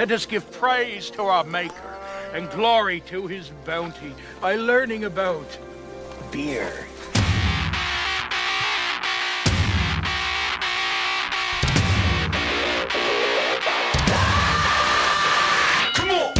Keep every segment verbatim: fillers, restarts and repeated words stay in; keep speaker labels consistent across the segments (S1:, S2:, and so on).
S1: Let us give praise to our Maker and glory to his bounty by learning about beer. Come on!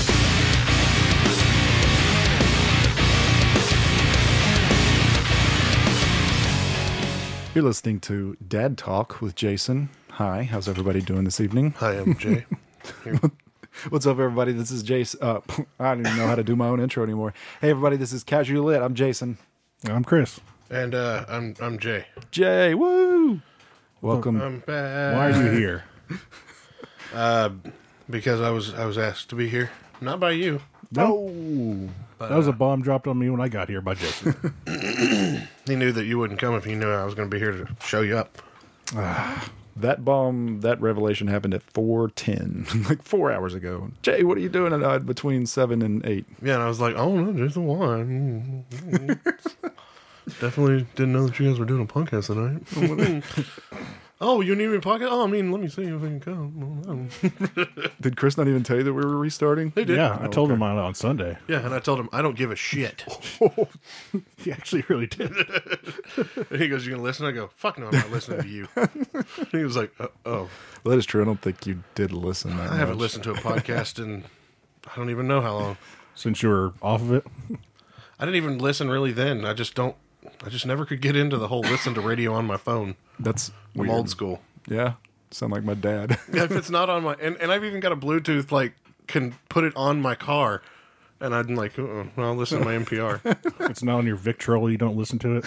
S2: You're listening to Dad Talk with Jason. Hi, how's everybody doing this evening?
S3: Hi, I'm Jay.
S2: What's up, everybody? This is Jason. Uh, I don't even know how to do my own intro anymore. Hey, everybody, this is Casual Lit. I'm Jason.
S4: I'm Chris.
S3: And uh, I'm I'm Jay.
S2: Jay, woo! Welcome.
S3: I'm back.
S4: Why are you here?
S3: Uh, because I was I was asked to be here, not by you.
S2: No.
S4: That was a bomb dropped on me when I got here by Jason.
S3: He knew that you wouldn't come if he knew I was going to be here to show you up.
S2: That bomb, that revelation happened at four ten, like four hours ago. Jay, what are you doing uh, between seven and eight?
S3: Yeah, and I was like, oh no, just the one. Definitely didn't know that you guys were doing a podcast tonight. Oh, you need me to podcast? Oh, I mean, let me see if I can come.
S2: Did Chris not even tell you that we were restarting?
S3: They did.
S4: Yeah, I
S2: Oh,
S4: told
S2: okay.
S4: him on, on Sunday.
S3: Yeah, and I told him I don't give a shit.
S4: He actually really did.
S3: And he goes, "You gonna listen?" I go, "Fuck no, I'm not listening to you." He was like, uh, "Oh,
S2: Well, that is true. I don't think you did listen that
S3: I haven't
S2: much.
S3: listened to a podcast in I don't even know how long.
S4: Since you were off of it.
S3: I didn't even listen really then. I just don't. I just never could get into the whole listen to radio on my phone.
S2: That's
S3: I'm
S2: weird.
S3: old school.
S2: Yeah, sound like my dad.
S3: If it's not on my and, and I've even got a Bluetooth like can put it on my car, and I'm like, uh-uh, well, I'll listen to my N P R.
S4: If it's not on your Victrola, you don't listen to it.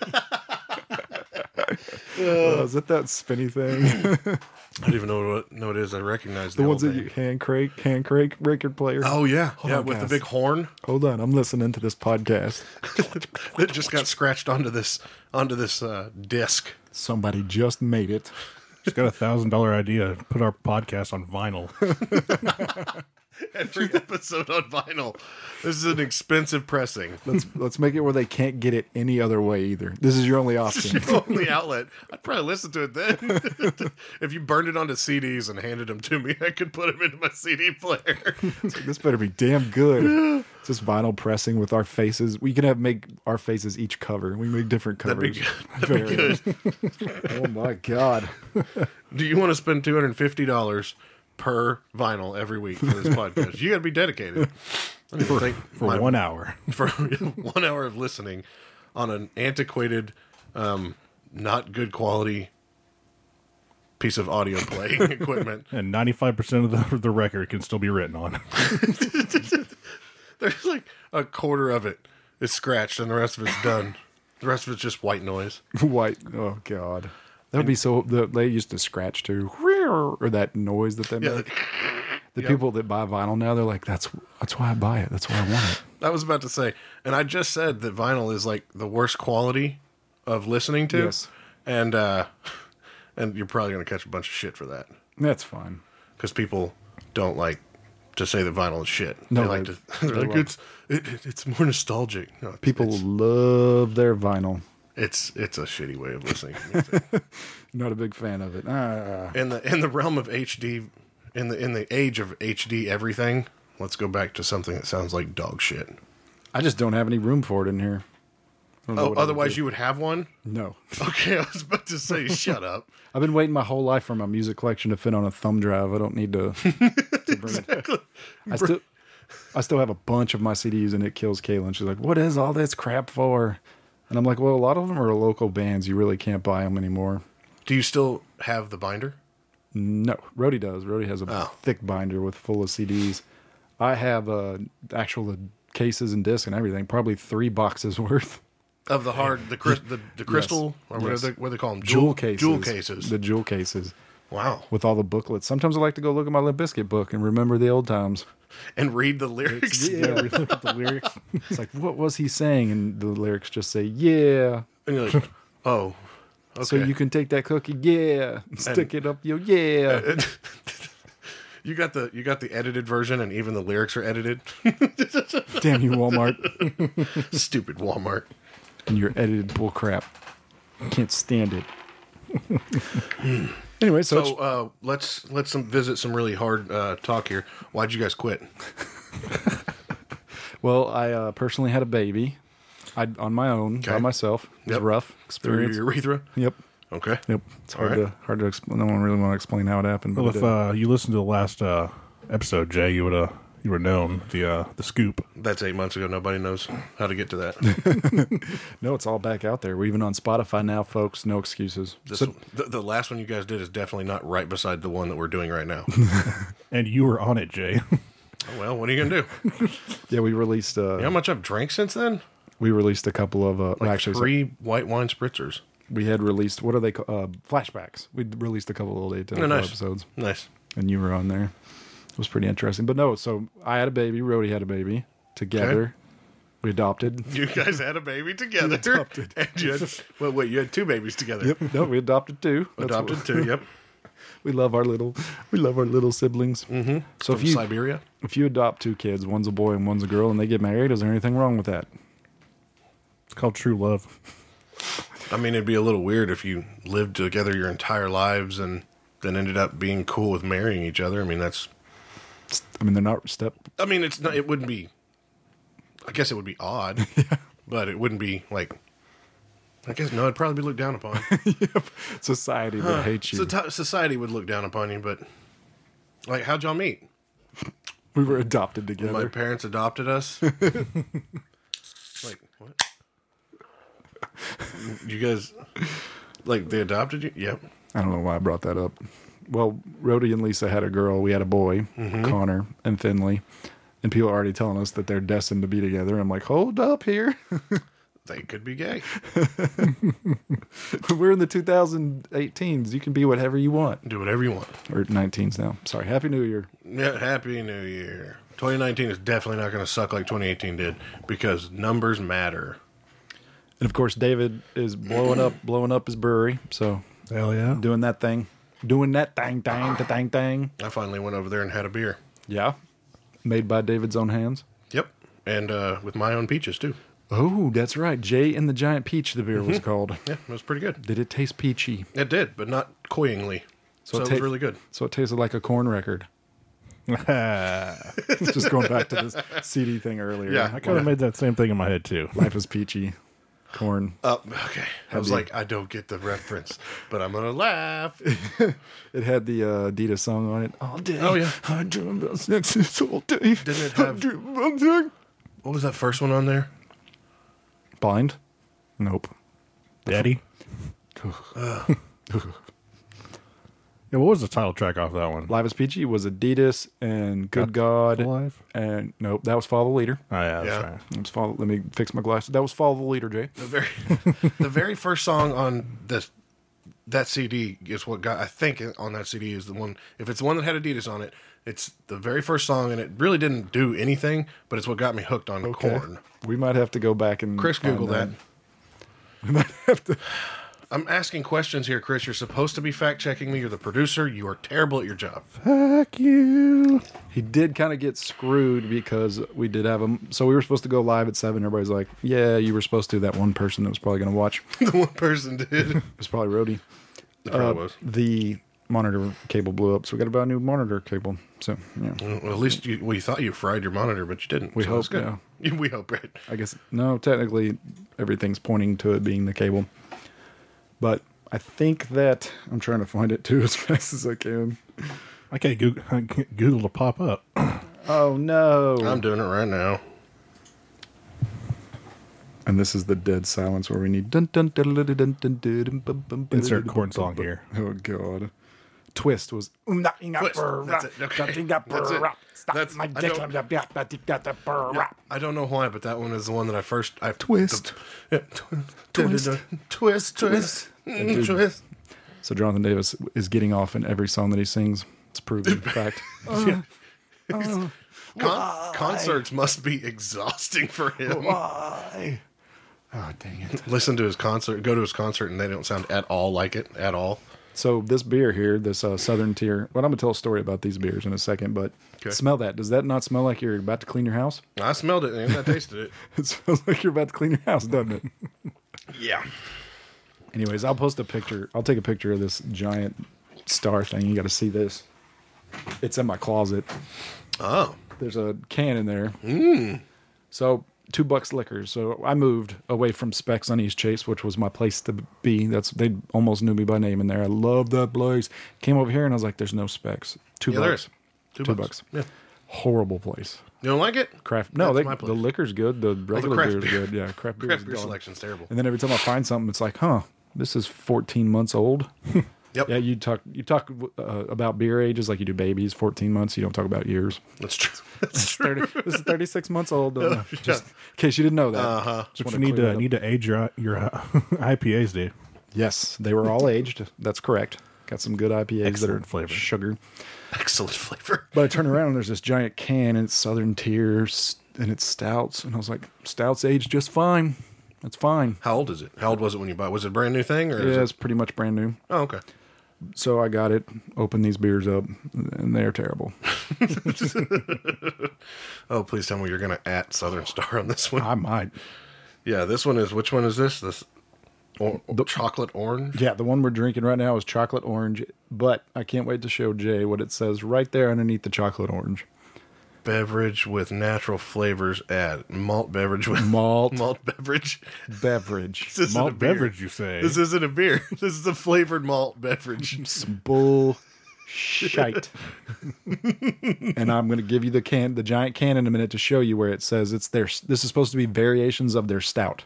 S2: Uh, is it that spinny thing?
S3: I don't even know what no it is. I recognize the,
S2: The ones
S3: old
S2: that
S3: name.
S2: you hand crank, hand crank record player.
S3: Oh yeah,
S2: Hold
S3: yeah,
S2: on,
S3: with the
S2: guys.
S3: big horn
S2: Hold on, I'm listening to this podcast.
S3: that just got scratched onto this onto this uh, disc.
S2: Somebody just made it.
S4: Just got a thousand dollar idea. Put our podcast on vinyl.
S3: Every episode on vinyl. This is an expensive pressing.
S2: Let's let's make it where they can't get it any other way either. This is your only option.
S3: Your only outlet. I'd probably listen to it then. If you burned it onto C Ds and handed them to me, I could put them into my C D player.
S2: It's like, this better be damn good. It's just vinyl pressing with our faces. We can have make our faces each cover. We make different
S3: That'd be
S2: covers.
S3: good. That'd be good.
S2: Oh my god.
S3: Do you want to spend two hundred fifty dollars per vinyl every week for this podcast? You got to be dedicated. I need to think
S4: For
S3: my-
S4: one hour.
S3: for one hour of listening on an antiquated, um, not good quality piece of audio playing equipment.
S4: And ninety-five percent of the, the record can still be written on.
S3: There's like a quarter of it is scratched and the rest of it's done. The rest of it's just white noise.
S2: White. Oh god. That would be so. The, they used to scratch too, or that noise that they
S3: Yeah,
S2: make. The
S3: Yep.
S2: people that buy vinyl now, they're like, "That's that's why I buy it. That's why I want it."
S3: I was about to say, and I just said that vinyl is like the worst quality of listening to.
S2: Yes.
S3: And uh, and you're probably going to catch a bunch of shit for that
S2: That's fine.
S3: because people don't like to say that vinyl is shit.
S2: No,
S3: they like
S2: they-
S3: to. They're
S2: they
S3: like
S2: love-
S3: it's it, it- it's more nostalgic. No, it's,
S2: People
S3: It's,
S2: love their vinyl.
S3: it's it's a shitty way of listening to music.
S2: Not a big fan of it. Ah.
S3: in the in the realm of H D, in the in the age of H D everything. Let's go back to something that sounds like dog shit.
S2: I just don't have any room for it in here. I don't know
S3: Oh,
S2: what I would
S3: otherwise
S2: do.
S3: you would have one.
S2: No.
S3: Okay, I was about to say, shut up.
S2: I've been waiting my whole life for my music collection to fit on a thumb drive. I don't need to, to bring it. I still, I still have a bunch of my C Ds, and it kills Kaylin. She's like, "What is all this crap for?" And I'm like, "Well, a lot of them are local bands. You really can't buy them anymore."
S3: Do you still have the binder?
S2: No, Rhodey does. Rhodey has a
S3: Oh.
S2: thick binder with full of C Ds. I have uh, actual cases and discs and everything. Probably three boxes worth.
S3: Of the hard, the cri- the, the crystal, or what,
S2: Yes.
S3: are they, what do they call them?
S2: Jewel cases.
S3: Jewel cases.
S2: The jewel cases.
S3: Wow.
S2: With all the booklets. Sometimes I like to go look at my Limp Bizkit book and remember the old times.
S3: And read the lyrics.
S2: Yeah.
S4: We look at the lyrics.
S2: It's like, what was he saying? And the lyrics just say, yeah.
S3: And you're like, oh, okay.
S2: So you can take that cookie, yeah. Stick it up your, yeah.
S3: You got the you got the edited version, and even the lyrics are edited.
S2: Damn you, Walmart.
S3: Stupid Walmart.
S2: And your edited bull crap. Can't stand it. Anyway, so,
S3: So uh, let's let's some, visit some really hard uh, talk here. Why'd you guys quit?
S2: well, I uh, personally had a baby. I on my own, by
S3: Okay.
S2: myself. It was
S3: Yep.
S2: a rough
S3: Through
S2: experience.
S3: your urethra?
S2: Yep.
S3: Okay.
S2: Yep. It's hard
S3: All right.
S2: to hard to explain. No one really want to explain how it happened. But
S4: Well,
S2: it
S4: if
S2: did.
S4: uh, you listened to the last uh, episode, Jay, you would have you were known the uh, the scoop.
S3: That's eight months ago. Nobody knows how to get to that.
S2: no, it's all back out there. We're even on Spotify now, folks. No excuses.
S3: This,
S2: So-
S3: the, the last one you guys did is definitely not right beside the one that we're doing right now.
S4: And you were on it, Jay.
S3: Oh, well, what are you going to do?
S2: yeah, we released. Uh,
S3: You know how much I've drank since then?
S2: we released a couple of. Uh,
S3: Like
S2: actually, so
S3: three white wine spritzers.
S2: we had released. What are they called? Uh, flashbacks. We released a couple of little daytime
S3: Oh, nice.
S2: episodes,
S3: Nice.
S2: and you were on there. It was pretty interesting. But no, so I had a baby. Rhodey had a baby. Together,
S3: Okay.
S2: we adopted.
S3: You guys had a baby together.
S2: adopted.
S3: And you had, well, wait, you had two babies together.
S2: Yep. No, we adopted two. That's
S3: Adopted
S2: what-
S3: two, yep.
S2: We love our little. We love our little siblings. Mm-hmm. So
S3: From
S2: if you
S3: Siberia.
S2: if you adopt two kids, one's a boy and one's a girl, and they get married, is there anything wrong with that?
S4: It's called true love.
S3: I mean, it'd be a little weird if you lived together your entire lives and then ended up being cool with marrying each other. I mean, that's.
S2: I mean, they're not step.
S3: I mean, it's not. It wouldn't be. I guess it would be odd, but it wouldn't be like. I guess no, it'd probably be looked down upon.
S2: Society would hate you.
S3: So society would look down upon you, but like, how'd y'all meet?
S2: We were adopted
S3: My
S2: together.
S3: parents adopted us. Like what? You guys, like they adopted you? Yep.
S2: I don't know why I brought that up. Well, Rhodey and Lisa had a girl. We had a boy,
S3: Mm-hmm.
S2: Connor and Finley. And people are already telling us that they're destined to be together. I'm like, hold up here.
S3: They could be gay.
S2: We're in the twenty eighteens. You can be whatever you want.
S3: Do whatever you want.
S2: Or nineteens now. Sorry. Happy New Year.
S3: Yeah, Happy New Year. twenty nineteen is definitely not going to suck like twenty eighteen did because numbers matter.
S2: And of course, David is blowing up, blowing up his brewery. So
S4: Hell yeah.
S2: doing that thing, doing that thing, thing, the thing, thing.
S3: I finally went over there and had a beer.
S2: Yeah. Made by David's own hands.
S3: Yep. And uh, with my own peaches, too.
S2: Oh, that's right. Jay and the Giant Peach, the beer was called.
S3: Yeah, it was pretty good.
S2: Did it taste peachy?
S3: It did, but not cloyingly. So,
S2: it
S3: it was
S2: ta-
S3: really good.
S2: So it tasted like a corn record. Just going back to this C D thing earlier.
S3: Yeah.
S4: I kind of made that same thing in my head too.
S2: Life is peachy. Corn.
S3: Uh, okay. I was
S2: the-
S3: like, I don't get the reference, but I'm going to laugh.
S2: It had the uh, Adidas song on it. All day.
S3: Oh, yeah.
S2: I dream about sex all day.
S3: Didn't it
S2: I
S3: have-
S2: dream about sex.
S3: What was that first one on there?
S2: Blind? Nope.
S4: Daddy? Yeah, what was the title track off that one?
S2: Life is Peachy was Adidas and Good God.
S4: Alive?
S2: And nope, that was Follow the Leader.
S4: Oh, yeah, that's
S3: Yeah.
S4: right.
S2: That was follow, let me fix my glasses. That was Follow the Leader, Jay.
S3: The very, the very first song on this that C D is what got. I think on that C D is the one. If it's the one that had Adidas on it, it's the very first song, and it really didn't do anything, but it's what got me hooked on Corn.
S2: We might have to go back and
S3: Chris,
S2: find
S3: Google that.
S2: We might have to.
S3: I'm asking questions here, Chris. You're supposed to be fact checking me. You're the producer. You are terrible at your job.
S4: Fuck you.
S2: He did kind of get screwed because we did have him. So we were supposed to go live at seven. Everybody's like, "Yeah, you were supposed to." That one person that was probably going to watch
S3: The one person did.
S2: it was probably Rhodey.
S3: It probably
S2: Uh,
S3: was.
S2: The monitor cable blew up, so we got to buy a new monitor cable. So yeah,
S3: Well, at least you, well, you thought you fried your monitor, but you didn't.
S2: We
S3: so that's
S2: hope,
S3: good. We hope, right?
S2: I guess no. Technically, everything's pointing to it being the cable, but I think that I'm trying to find it too as fast as I can.
S4: I can't Google, I can't Google to pop up.
S2: Oh no!
S3: I'm doing it right now.
S2: And this is the dead silence where we need dun dun dun dun dun dun dun dun bum, bum,
S4: Insert
S2: bum,
S4: corn
S2: bum,
S4: song
S2: bum.
S4: here.
S2: Oh god. Twist was
S3: Twist. That's it. Okay. That's it. That's, I, don't, yeah, I don't know why, but that one is the one that I first. I
S2: Twist.
S3: The, yeah, twist. Twist. Twist. Mm, twist.
S2: So Jonathan Davis is getting off in every song that he sings. It's proven in fact.
S3: Con- concerts must be exhausting for him.
S2: Why? Oh dang it.
S3: Listen to his concert, go to his concert, and they don't sound at all like it at all.
S2: So this beer here, this uh, Southern Tier. Well, I'm gonna tell a story about these beers in a second, but
S3: Okay.
S2: smell that. Does that not smell like you're about to clean your house?
S3: I smelled it and I tasted it.
S2: It smells like you're about to clean your house, doesn't it?
S3: Yeah.
S2: Anyways, I'll post a picture. I'll take a picture of this giant star thing, you got to see this. It's in my closet.
S3: Oh.
S2: There's a can in there.
S3: Mm.
S2: So two bucks liquors. So I moved away from Specs on East Chase, which was my place to be. That's they almost knew me by name in there. I love that place. Came over here and I was like, "There's no Specs." Two
S3: Yeah, there
S2: bucks.
S3: is. Two,
S2: Two
S3: bucks.
S2: bucks.
S3: Yeah.
S2: Horrible place.
S3: You don't like it?
S2: Craft. No,
S3: That's
S2: they,
S3: my place.
S2: the liquor's good. The regular
S3: craft
S2: beer is
S3: beer.
S2: good. Yeah, craft beer.
S3: Craft
S2: is
S3: beer
S2: gone.
S3: selection's terrible.
S2: And then every time I find something, it's like, huh, this is fourteen months old.
S3: Yep.
S2: Yeah, you talk you talk uh, about beer ages like you do babies. fourteen months. You don't talk about years.
S3: That's true. That's true.
S2: thirty, this is thirty-six months old. Don't know. Just in case you didn't know that.
S3: Uh-huh.
S2: Just
S4: But
S2: wanna
S4: you need
S2: clear
S4: to
S2: that up.
S4: need to age your your uh, I P As, dude.
S2: Yes, they were all aged. That's correct. Got some good I P As that are
S4: Excellent flavor.
S2: sugar.
S3: Excellent flavor.
S2: But I turn around and there's this giant can and it's Southern Tiers and it's stouts. And I was like, stouts aged just fine. That's fine.
S3: How old is it? How old was it when you bought it? Was it a brand new thing? Or is
S2: Yeah,
S3: it...
S2: it's pretty much brand new.
S3: Oh, okay.
S2: So I got it, opened these beers up, and they're terrible.
S3: Oh, please tell me you're going to at Southern Star on this one.
S2: I might.
S3: Yeah, this one is, which one is this? This or, chocolate orange?
S2: Yeah, the one we're drinking right now is chocolate orange, but I can't wait to show Jay what it says right there underneath the chocolate orange.
S3: Beverage with natural flavors add. Malt beverage with
S2: Malt
S3: malt beverage.
S2: beverage.
S3: This isn't a
S4: Malt
S3: beer.
S4: beverage, you say?
S3: This isn't a beer. This is a flavored malt beverage.
S2: Some bull shite. And I'm going to give you the can, the giant can in a minute to show you where it says it's their. This is supposed to be variations of their stout.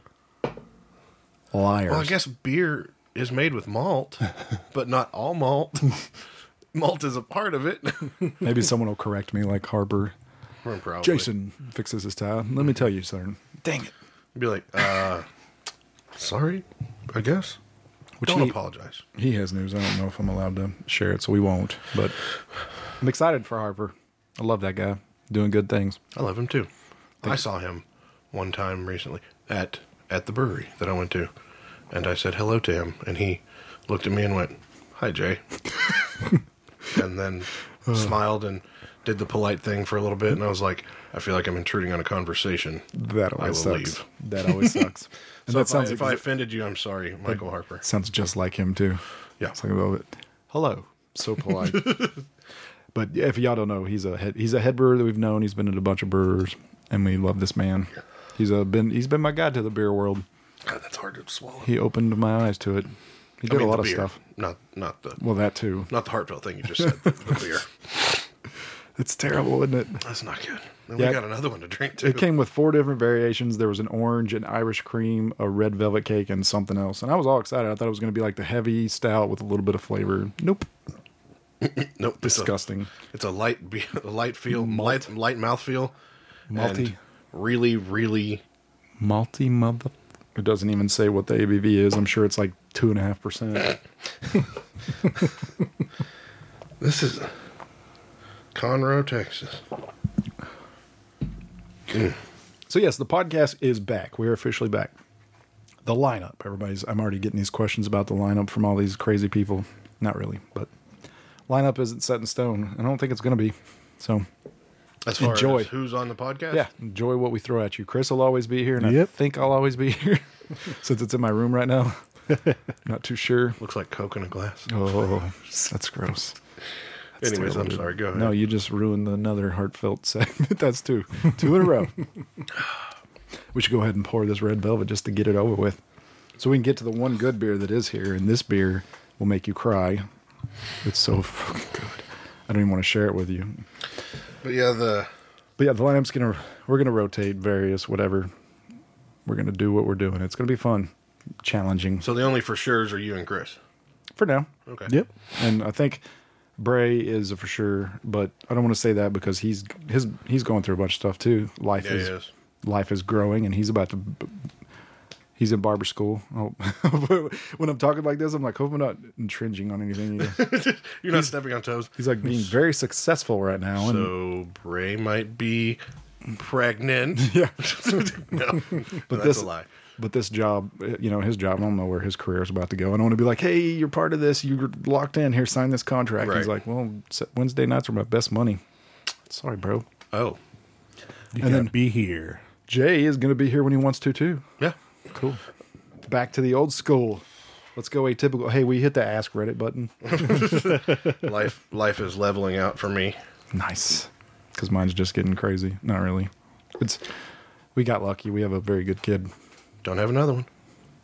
S2: Liars.
S3: Well, I guess beer is made with malt, but not all malt. Malt is a part of it.
S2: Maybe someone will correct me, like Harper.
S3: Probably.
S2: Jason fixes his tie. Let me tell you, sir. Dang it.
S3: Be like, uh, sorry, I guess.
S2: Which
S3: Don't
S2: he-
S3: apologize.
S2: He has news. I don't know if I'm allowed to share it, so we won't. But I'm excited for Harper. I love that guy. Doing good things.
S3: I love him too. I saw him one time recently at at the brewery that I went to, and I said hello to him, and he looked at me and went, "Hi, Jay," and then smiled and did the polite thing for a little bit, and I was like, I feel like I'm intruding on a conversation.
S2: That
S3: I
S2: always
S3: will
S2: sucks.
S3: leave.
S2: That always sucks. And
S3: So
S2: that
S3: if, I,
S2: sounds
S3: if I
S2: exa-
S3: offended you, I'm sorry, Michael Harper.
S2: sounds just like him too.
S3: Yeah.
S2: It's like a little bit. Hello. So polite. But yeah, if y'all don't know, he's a head, he's a head brewer that we've known. He's been at a bunch of brewers, and we love this man. He's a been he's been my guide to the beer world.
S3: God, that's hard to swallow.
S2: He opened my eyes to it. He did
S3: I mean,
S2: a lot
S3: the
S2: of
S3: beer,
S2: stuff.
S3: Not not the
S2: Well, that too.
S3: not the heartfelt thing you just said. The beer.
S2: It's terrible, isn't it?
S3: That's not good. Then
S2: Yeah.
S3: we got another one to drink too.
S2: It came with four different variations. There was an orange, an Irish cream, a red velvet cake, and something else. And I was all excited. I thought it was going to be like the heavy stout with a little bit of flavor. Nope.
S3: Nope. It's a,
S2: Disgusting.
S3: it's a light be- a light feel, light light mouth feel,
S2: Malty.
S3: and really really.
S2: Malty mother. It doesn't even say what the A B V is. I'm sure it's like two and a half percent.
S3: This is Conroe, Texas.
S2: So yes, the podcast is back. We're officially back. The lineup, everybody's. I'm already getting these questions about the lineup from all these crazy people. Not really, but lineup isn't set in stone. I don't think it's going to be. So
S3: As far
S2: Enjoy.
S3: as who's on the podcast,
S2: yeah, enjoy what we throw at you. Chris will always be here, and I
S4: Yep.
S2: think I'll always be here since it's in my room right now. Not too sure.
S3: looks like Coke in a glass.
S2: Oh, that's gross. That's
S3: Anyways,
S2: terrible,
S3: I'm
S2: dude.
S3: sorry. Go ahead.
S2: No, you just ruined another heartfelt segment. That's two. Two in a row. We should go ahead and pour this red velvet just to get it over with. So we can get to the one good beer that is here, and this beer will make you cry. It's so fucking good. I don't even want to share it with you.
S3: But yeah, the
S2: But yeah, the lineup's gonna we're gonna rotate various whatever. We're gonna do what we're doing. It's gonna be fun. Challenging.
S3: so the only for sure's are you and Chris.
S2: For now.
S3: Okay.
S4: Yep.
S2: And I think Bray is a for sure, but I don't want to say that because he's his he's going through a bunch of stuff too. Life
S3: Yeah,
S2: is,
S3: he is.
S2: life is growing, and he's about to. He's in barber school. Oh, when I'm talking like this, I'm like, hope I'm not infringing on anything.
S3: You're not stepping on toes.
S2: He's like being very successful right now. And
S3: So Bray might be pregnant.
S2: yeah,
S3: No,
S2: but
S3: that's
S2: this
S3: a lie.
S2: But this job, you know, his job. I don't know where his career is about to go. I don't want to be like, hey, you're part of this. You're locked in here. Sign this contract.
S3: Right.
S2: He's like, well, Wednesday nights are my best money. Sorry, bro.
S3: Oh,
S4: You
S2: And
S4: gotta
S2: then-
S4: be here.
S2: Jay is going to be here when he wants to too.
S3: yeah.
S2: Cool. Back to the old school. Let's go atypical. Hey, we hit the Ask Reddit button.
S3: life life is leveling out for me.
S2: Nice. Because mine's just getting crazy. Not really. It's we got lucky. We have a very good kid.
S3: Don't have another one.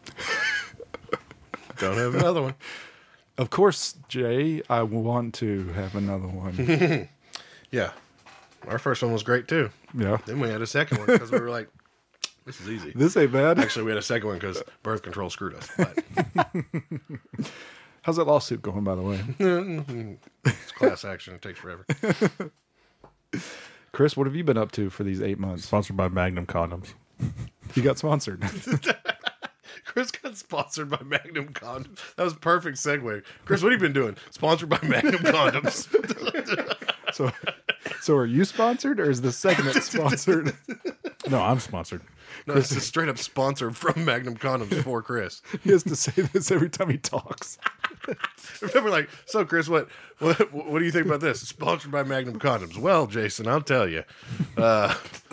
S3: Don't have another one.
S2: Of course, Jay, I want to have another one.
S3: Yeah. Our first one was great too.
S2: Yeah.
S3: Then we had a second one because we were like, this is easy.
S2: This ain't bad.
S3: Actually, we had a second one because birth control screwed us. But
S2: How's that lawsuit going, by the way?
S3: it's class action. It takes forever.
S2: Chris, what have you been up to for these eight months?
S4: Sponsored by Magnum Condoms.
S2: You got sponsored.
S3: Chris got sponsored by Magnum Condoms. That was a perfect segue. Chris, what have you been doing? Sponsored by Magnum Condoms.
S2: so, so are you sponsored, or is the segment sponsored?
S4: No, I'm sponsored.
S3: No, it's a straight up sponsor from Magnum Condoms for Chris.
S2: He has to say this every time he talks.
S3: Remember, like, so Chris, what, what what do you think about this? It's sponsored by Magnum Condoms. Well, Jason, I'll tell you. Uh,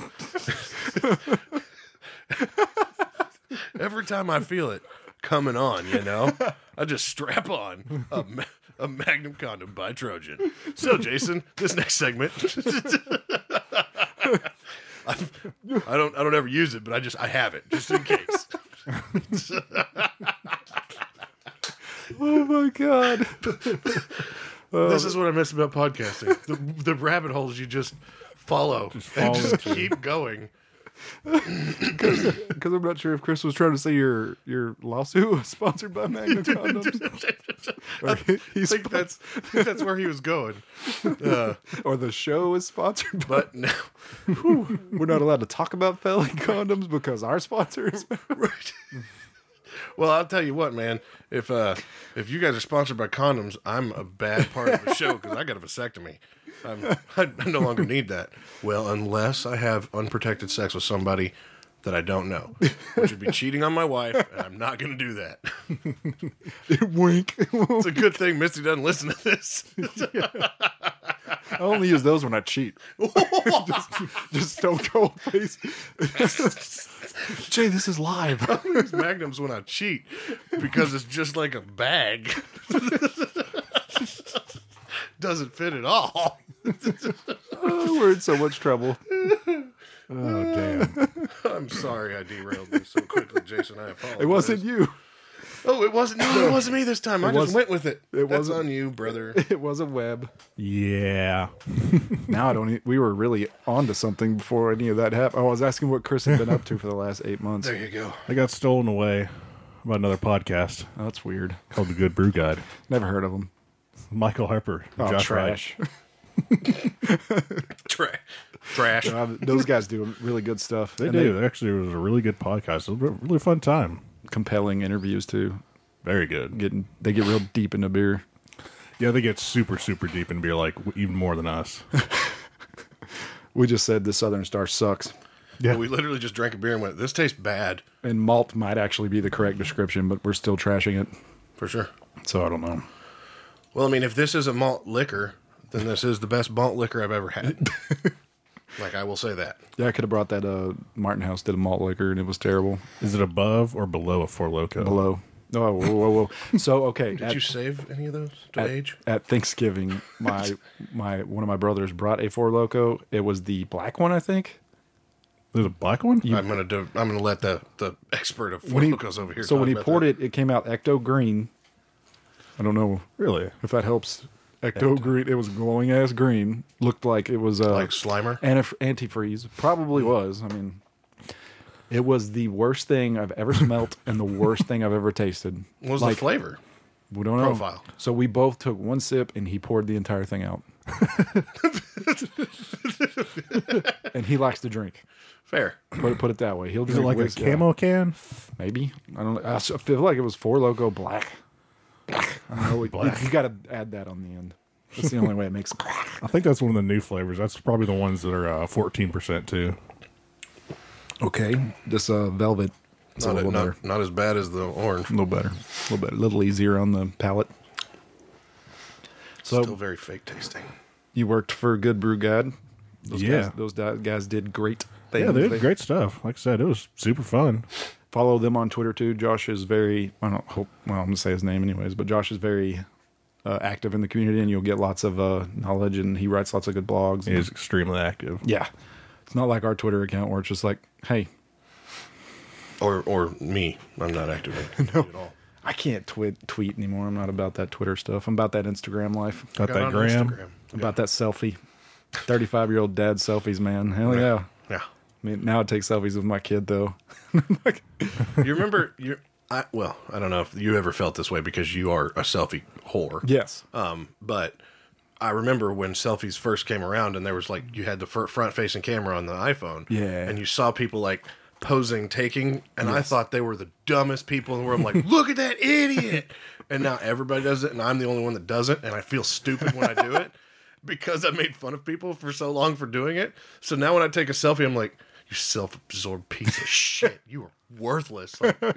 S3: every time I feel it coming on, you know, I just strap on a, ma- a Magnum condom by Trojan. So, Jason, this next segment, I've, I don't, I don't ever use it, but I just, I have it just in case.
S2: Oh my god!
S3: This is what I miss about podcasting: the, the rabbit holes you just follow
S4: Just follow
S3: and just
S4: into.
S3: keep going.
S2: Because I'm not sure if Chris was trying to say your your lawsuit was sponsored by Magnum Condoms, or,
S3: I
S2: he's
S3: think that's I think that's where he was going. Uh,
S2: or the show is sponsored. By,
S3: but now,
S2: we're not allowed to talk about failing condoms because our sponsor is.
S3: right. Well, I'll tell you what, man. If uh, if you guys are sponsored by condoms, I'm a bad part of the show because I got a vasectomy. I'm, I, I no longer need that. Well, unless I have unprotected sex with somebody that I don't know, which would be cheating on my wife, and I'm not going to do that.
S2: Wink.
S3: It's a good thing Misty doesn't listen to this.
S2: I only use those when I cheat. just, just stone cold face. Jay, this is live.
S3: I use magnums when I cheat because it's just like a bag. Doesn't fit at all.
S2: Oh, we're in so much trouble.
S4: Oh, damn.
S3: I'm sorry I derailed you so quickly, Jason. I apologize.
S2: It wasn't you.
S3: Oh, it wasn't. No, it wasn't me this time. I just
S2: was-
S3: went with it.
S2: it
S3: That's
S2: wasn't-
S3: on you, brother.
S2: It was a web.
S4: Yeah.
S2: Now I don't. e- We were really onto something before any of that happened. Oh, I was asking what Chris had been up to for the last eight months.
S3: There you go.
S4: I got stolen away by another podcast
S2: Oh, that's weird.
S4: called The Good Brew Guide.
S2: Never heard of him.
S4: Michael Harper.
S2: Oh,
S4: Josh
S2: trash.
S3: Tra- trash.
S2: Uh, those guys do really good stuff.
S4: They
S2: And
S4: do. They, actually, it was a really good podcast. It was a re- really fun time.
S2: compelling interviews too.
S4: Very good.
S2: Getting they get real deep into beer.
S4: Yeah, they get super, super deep in beer, like w- even more than us.
S2: We just said the Southern Star sucks,
S3: Yeah. We literally just drank a beer and went, this tastes bad.
S2: and malt might actually be the correct description, but we're still trashing it.
S3: For sure.
S2: So I don't know.
S3: Well, I mean, if this is a malt liquor, then this is the best malt liquor I've ever had. Like, I will say that.
S2: Yeah, I could have brought that. Uh, Martin House did a malt liquor, and it was terrible.
S4: Is it above or below a Four Loko?
S2: Below. Oh, whoa, whoa, whoa. So okay,
S3: Did
S2: at,
S3: you save any of those to
S2: at,
S3: age?
S2: at Thanksgiving, my my one of my brothers brought a Four Loko. It was the black one, I think.
S4: There's a black one?
S3: I'm gonna do. I'm gonna let the, the expert of Four
S2: When he-
S3: Locos over here.
S2: So
S3: talk
S2: when he
S3: about
S2: poured
S3: that.
S2: it, it came out ecto green. I don't know
S4: Really?
S2: if that helps. Ecto green. It was glowing ass green. Looked like it was uh,
S3: like Slimer.
S2: antif- antifreeze. Probably was. I mean, it was the worst thing I've ever smelt and the worst thing I've ever tasted.
S3: What was
S2: like,
S3: the flavor?
S2: We don't know.
S3: profile?
S2: So we both took one sip and he poured the entire thing out. And he likes to drink.
S3: Fair.
S2: Put it put it that way. He'll
S4: Is
S2: drink
S4: it like
S2: whiskey.
S4: a camo can?
S2: Maybe. I don't know. I s- I feel like it was Four Loko black. I don't know.
S4: Black.
S2: You, you got to add that on the end. That's the only way it makes it.
S4: I think that's one of the new flavors. That's probably the ones that are uh, fourteen percent too.
S2: Okay. This uh, velvet. It's a
S3: Not,
S2: little
S3: not,
S2: better.
S3: not as bad as the orange.
S2: A little better. A little better. A little easier on the palate. So
S3: Still very fake tasting.
S2: you worked for Good Brew Guide. Those
S4: Yeah.
S2: Guys, those di- guys did great things.
S4: Yeah, they
S2: They-
S4: did great stuff. Like I said, it was super fun.
S2: follow them on Twitter too. Josh is very, I don't hope, well, I'm going to say his name anyways, but Josh is very uh, active in the community, and you'll get lots of uh, knowledge, and he writes lots of good blogs.
S4: He is extremely active.
S2: Yeah. It's not like our Twitter account where it's just like, hey.
S3: Or or me. I'm not active in it
S2: No.
S3: at all.
S2: I can't tweet tweet anymore. I'm not about that Twitter stuff. I'm about that Instagram life.
S4: Got
S3: Got
S4: that
S3: on
S4: gram.
S3: Instagram.
S2: About that selfie. thirty-five-year-old dad selfies, man. Hell yeah.
S3: Yeah.
S2: I mean, now I take selfies with my kid, though.
S3: You remember, you I well, I don't know if you ever felt this way because you are a selfie whore.
S2: Yes.
S3: Um, but I remember when selfies first came around and there was like, you had the front facing camera on the iPhone.
S2: Yeah.
S3: And you saw people like posing, taking, and I
S2: Yes.
S3: thought they were the dumbest people in the world. I'm like, look at that idiot. And now everybody does it, and I'm the only one that doesn't, and I feel stupid when I do it because I made fun of people for so long for doing it. So now when I take a selfie, I'm like, you self-absorbed piece of shit. You are worthless. Like,
S2: Oh,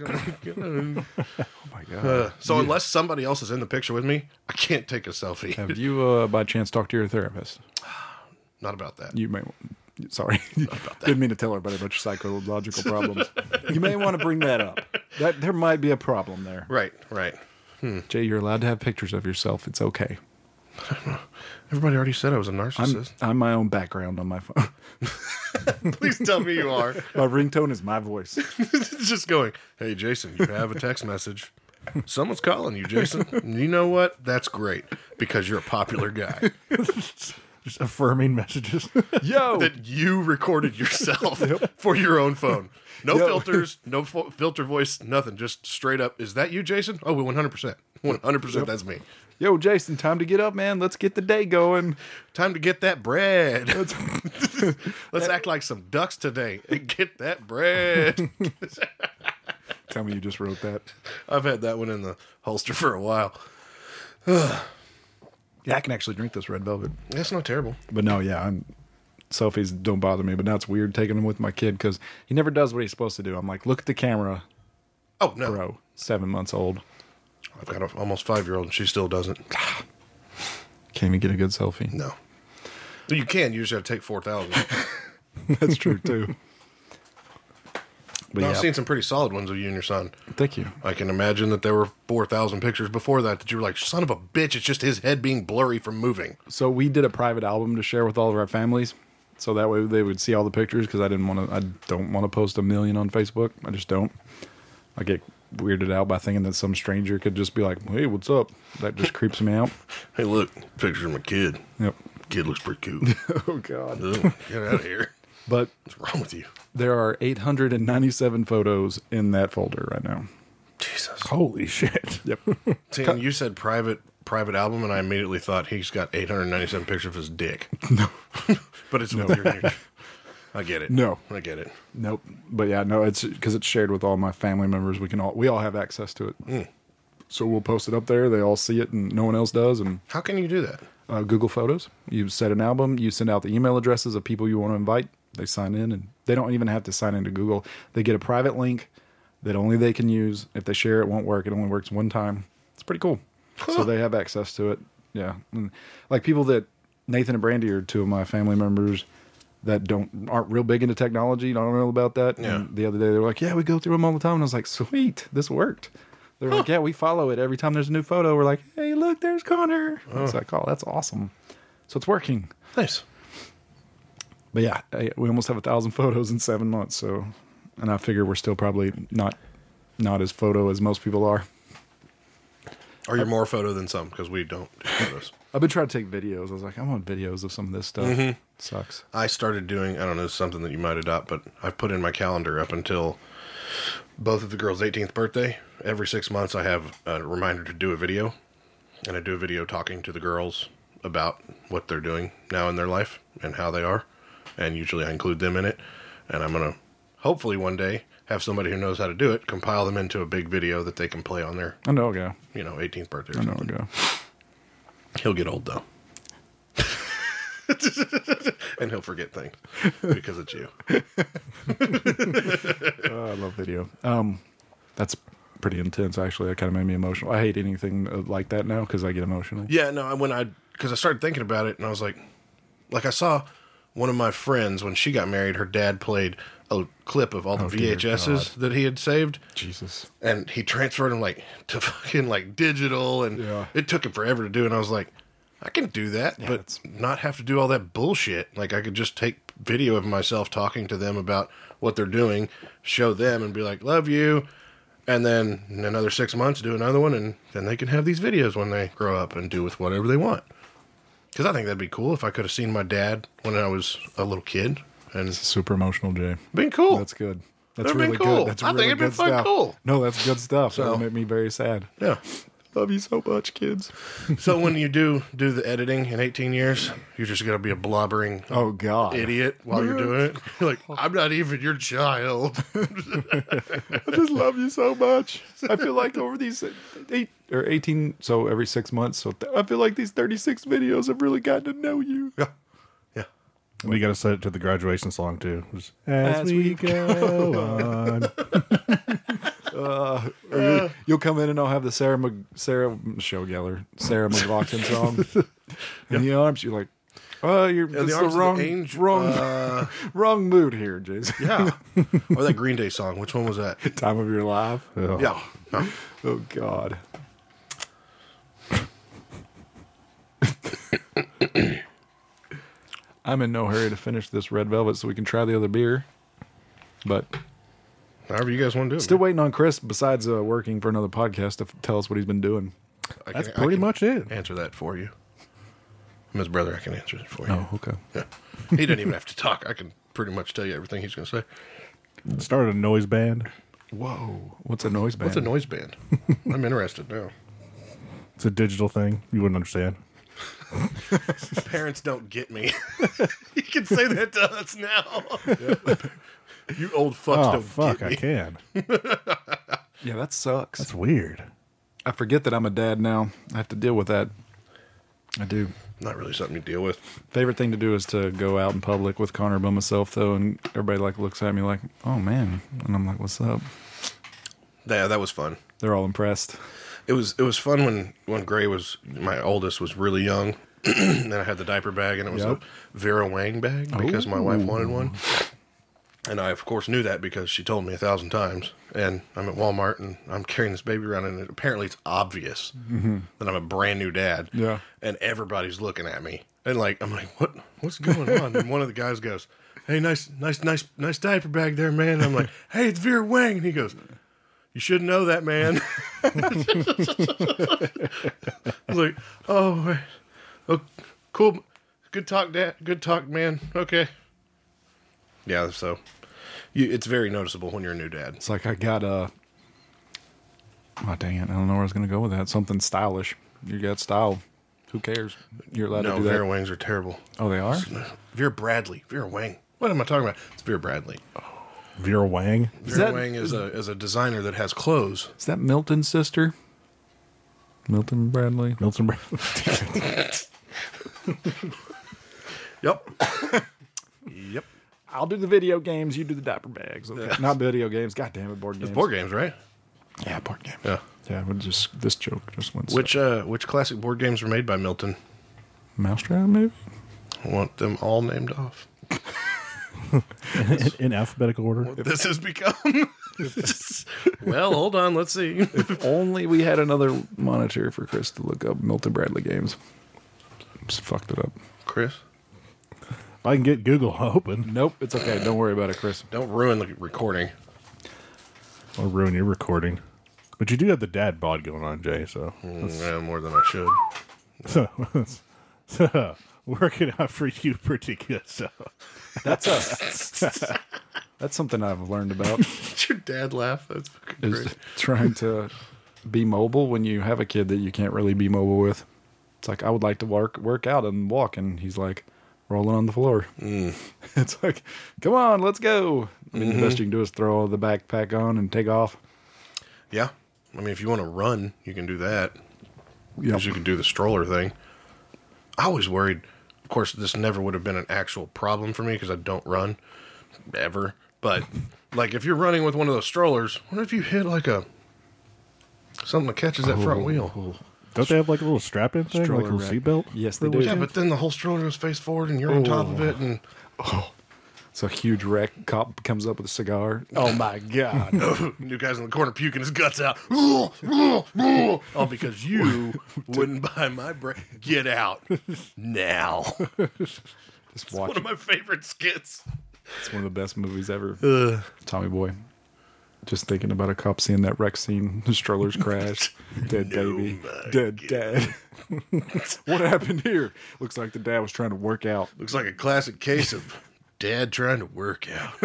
S2: my God.
S3: uh, so unless somebody else is in the picture with me, I can't take a selfie.
S2: Have you, uh, by chance, talked to your therapist?
S3: Not about that.
S2: You may... Sorry. Didn't mean to tell everybody about your psychological problems. You may want to bring that up. That There might be a problem there.
S3: Right, right.
S2: Jay, you're allowed to have pictures of yourself. It's okay.
S3: Everybody already said I was a
S2: I'm,
S3: narcissist.
S2: I'm my own background on my phone.
S3: Please tell me you are.
S2: My ringtone is my voice.
S3: It's just going, hey, Jason, you have a text message. Someone's calling you, Jason. And you know what? That's great because you're a popular guy.
S4: Just affirming messages.
S2: Yo!
S3: That you recorded yourself for your own phone. No
S2: Yep.
S3: filters, no fo- filter voice, nothing. Just straight up. Is that you, Jason? Oh, one hundred percent. one hundred percent that's me.
S2: Yo, Jason, time to get up, man. Let's get the day going.
S3: Time to get that bread. Let's act like some ducks today and get that bread.
S2: Tell me you just wrote that.
S3: I've had that one in the holster for a while.
S2: Yeah, I can actually drink this red velvet.
S3: That's not terrible.
S2: But no, yeah, I'm, selfies don't bother me. But now it's weird taking them with my kid because he never does what he's supposed to do. I'm like, look at the camera,
S3: Oh, no.
S2: bro. Seven months old.
S3: I've got an almost five-year-old and she still doesn't.
S2: Can't even get a good selfie.
S3: No. You can. You just have to take four thousand.
S2: That's true, too. But
S3: No,
S2: yeah,
S3: I've seen some pretty solid ones of you and your son.
S2: thank you.
S3: I can imagine that there were four thousand pictures before that that you were like, son of a bitch, it's just his head being blurry from moving.
S2: So we did a private album to share with all of our families. So that way they would see all the pictures because I didn't want to, I don't want to post a million on Facebook. I just don't. I get weirded out by thinking that some stranger could just be like, hey, what's up? That just creeps me out.
S3: Hey, look, picture of my kid.
S2: Yep.
S3: Kid looks pretty cool.
S2: Oh, God.
S3: Ugh, get out of here.
S2: But
S3: What's wrong with you?
S2: there are eight hundred ninety-seven photos in that folder right now.
S3: Jesus.
S4: Holy shit.
S2: Yep.
S3: See, and you said private private album, and I immediately thought he's got eight hundred ninety-seven pictures of his dick.
S2: No.
S3: But it's with your, your I get it.
S2: No.
S3: I get it.
S2: Nope. But yeah, no, it's because it's shared with all my family members. We can all, we all have access to it. So we'll post it up there. They all see it and no one else does. And
S3: How can you do that?
S2: uh, Google Photos. You set an album, you send out the email addresses of people you want to invite. They sign in, and they don't even have to sign into Google. They get a private link that only they can use. If they share, it won't work. It only works one time. It's pretty cool. So they have access to it. Yeah. And like people that, Nathan and Brandy are two of my family members that don't aren't real big into technology. I don't know about that.
S3: Yeah.
S2: And the other day they were like, yeah, we go through them all the time. And I was like, sweet, this worked. They're like, yeah, we follow it. Every time there's a new photo, we're like, hey, look, there's Connor. It's like, oh, that's awesome. So it's working.
S3: Nice.
S2: But yeah, I, we almost have a thousand photos in seven months. So, and I figure we're still probably not not as photo as most people are.
S3: Or you're more photo than some, because we don't do photos.
S2: I've been trying to take videos. I was like, I want videos of some of this stuff.
S3: Mm-hmm.
S2: Sucks.
S3: I started doing, I don't know, something that you might adopt, but I've put in my calendar up until both of the girls' eighteenth birthday. Every six months I have a reminder to do a video. And I do a video talking to the girls about what they're doing now in their life and how they are. And usually I include them in it. And I'm going to, hopefully one day, have somebody who knows how to do it, compile them into a big video that they can play on their,
S2: I know a guy.
S3: you know, eighteenth birthday or
S2: I know a
S3: something.
S2: guy.
S3: He'll get old, though. And he'll forget things because it's you.
S2: Oh, I love video. Um, that's pretty intense, actually. That kind of made me emotional. I hate anything uh, like that now because I get emotional.
S3: Yeah, no, when I, because I started thinking about it and I was like, like I saw one of my friends, when she got married, her dad played a clip of all the
S2: Oh, dear
S3: V H S's that he had saved.
S2: Jesus.
S3: And he transferred them like to fucking like digital, and
S2: Yeah.
S3: it took him forever to do. And I was like, I can do that,
S2: Yeah,
S3: but
S2: it's-
S3: not have to do all that bullshit. Like I could just take video of myself talking to them about what they're doing, show them, and be like, "Love you," and then in another six months do another one, and then they can have these videos when they grow up and do with whatever they want. Because I think that'd be cool if I could have seen my dad when I was a little kid, and
S2: Super emotional, Jay.
S3: been cool.
S2: That's good. That's
S3: That'd been
S2: really
S3: cool.
S2: good. That's
S3: I think
S2: really
S3: it'd been
S2: good
S3: fun
S2: stuff.
S3: cool.
S2: No, that's good stuff.
S3: So-
S2: That would make me very sad.
S3: Yeah.
S2: Love you so much, kids.
S3: So when you do do the editing in eighteen years, you're just gonna be a blobbering
S2: Oh God,
S3: idiot while you're doing it. You're like, I'm not even your child.
S2: I just love you so much. I feel like over these eight or eighteen, so every six months. So th- I feel like these thirty-six videos have really gotten to know you.
S3: Yeah. Yeah.
S4: We got to set it to the graduation song too. Just, As,
S2: As
S4: we
S2: we
S4: go on.
S2: Uh, or you- you'll come in and I'll have the Sarah Mc, Sarah Show Geller, Sarah McLaughlin song. In the arms, you're like, oh, you're
S3: Yeah,
S2: this
S3: the
S2: is
S3: arms
S2: the
S3: of
S2: wrong,
S3: the angel.
S2: wrong,
S3: Uh,
S2: wrong mood here, Jason.
S3: yeah. Or that Green Day song. Which one was that?
S2: Time of your life.
S4: Oh.
S3: Yeah. Huh?
S2: Oh God. I'm in no hurry to finish this red velvet so we can try the other beer. But
S3: However you guys want to do it.
S2: still
S3: man.
S2: waiting on Chris, besides uh, working for another podcast, to f- tell us what he's been doing.
S3: I
S4: That's
S3: can- I
S4: pretty
S3: can
S4: much it.
S3: Answer that for you. I'm his brother. I can answer it for you.
S2: Oh, okay.
S3: Yeah. He didn't even have to talk. I can pretty much tell you everything he's going to say.
S4: Started a noise band.
S2: Whoa. What's a noise band?
S3: What's a noise band? I'm interested now.
S4: It's a digital thing. You wouldn't understand.
S3: Parents don't get me. You can say that to us now. You old fucks
S4: Oh,
S3: don't
S4: fuck,
S3: get
S4: I
S3: me.
S4: can.
S2: Yeah, that sucks.
S4: That's weird.
S2: I forget that I'm a dad now. I have to deal with that. I do.
S3: Not really something you deal with.
S2: Favorite thing to do is to go out in public with Connor by myself, though, and everybody like looks at me like, "Oh man," and I'm like, "What's up?"
S3: Yeah, that was fun.
S2: They're all impressed.
S3: It was it was fun when when Gray was my oldest was really young, and I had the diaper bag, and it was
S2: Yep.
S3: a Vera Wang bag because my wife wanted one, and I of course knew that because she told me a thousand times. And I'm at Walmart and I'm carrying this baby around, and it, apparently it's obvious that I'm a brand new dad.
S2: Yeah.
S3: and everybody's looking at me, and like I'm like, what what's going on? And one of the guys goes, "Hey, nice nice nice nice diaper bag there, man." And I'm like, "Hey, it's Vera Wang," and he goes, "You should know that, man." I was like, oh, wait. Oh, cool. Good talk, Dad. Good talk, man. Okay. Yeah, so you, it's very noticeable when you're a new dad.
S2: It's like I got a. Oh dang it! I don't know where I was going to go with that. Something stylish. You got style. Who cares? You're allowed
S3: No,
S2: to do that.
S3: Vera Wangs are terrible.
S2: Oh, they are.
S3: Vera Bradley. Vera Wang. What am I talking about? It's Vera Bradley.
S4: Vera Wang.
S3: Vera
S2: that-
S3: Wang is a is a designer that has clothes.
S2: Is that Milton's sister? Milton Bradley.
S4: Milton Brown.
S3: Yep. Yep.
S2: I'll do the video games. You do the diaper bags. Okay.
S3: Yeah.
S2: Not video games. God damn it, board games.
S3: Board games, right?
S2: Yeah, board games.
S3: Yeah.
S2: Yeah, but just this joke just went.
S3: Which uh which classic board games were made by Milton?
S2: Mousetrap maybe?
S3: I want them all named off.
S4: in, in alphabetical order.
S3: What this has become. Well, hold on, let's see.
S2: If only we had another monitor for Chris to look up Milton Bradley games. Just fucked it up.
S3: Chris,
S4: If I can get Google open,
S2: Nope, it's okay. Don't worry about it, Chris.
S3: don't ruin the recording.
S4: I'll ruin your recording. But you do have the dad bod going on, Jay, so
S3: Mm, yeah, more than I should.
S4: so, so working out for you pretty good. So
S2: That's a. That's something I've learned about.
S3: Did your dad laugh? That's fucking
S2: Is
S3: great.
S2: trying to be mobile when you have a kid that you can't really be mobile with. It's like I would like to work work out and walk, and he's like rolling on the floor.
S3: Mm.
S2: It's like, come on, let's go. I mean,
S3: Mm-hmm.
S2: the best you can do is throw the backpack on and take off.
S3: Yeah. I mean, if you want to run, you can do that.
S2: Yep.
S3: Because you can do the stroller thing. I was worried. Of course, this never would have been an actual problem for me because I don't run ever. But, like, if you're running with one of those strollers, what if you hit, like, a something that catches that front wheel?
S4: don't they have like a little strap-in thing,
S2: Stroller
S4: like a little
S2: rack.
S4: seatbelt?
S2: Yes,
S4: for
S2: they do.
S4: those
S3: Yeah,
S4: kids?
S3: but then the whole stroller goes face forward and you're on top of it. And
S2: It's a huge wreck. Cop comes up with a cigar. Oh my god!
S3: New guy's in the corner puking his guts out. All because you wouldn't buy my bread. Get out now.
S2: Just watch.
S3: One of my favorite skits.
S2: It's one of the best movies ever.
S3: Uh,
S2: Tommy Boy. Just thinking about a cop seeing that wreck scene. The strollers crash. Dead
S3: No,
S2: baby.
S3: my
S2: Dead
S3: God.
S2: dad. What happened here? Looks like the dad was trying to work out.
S3: looks like a classic case of dad trying to work out.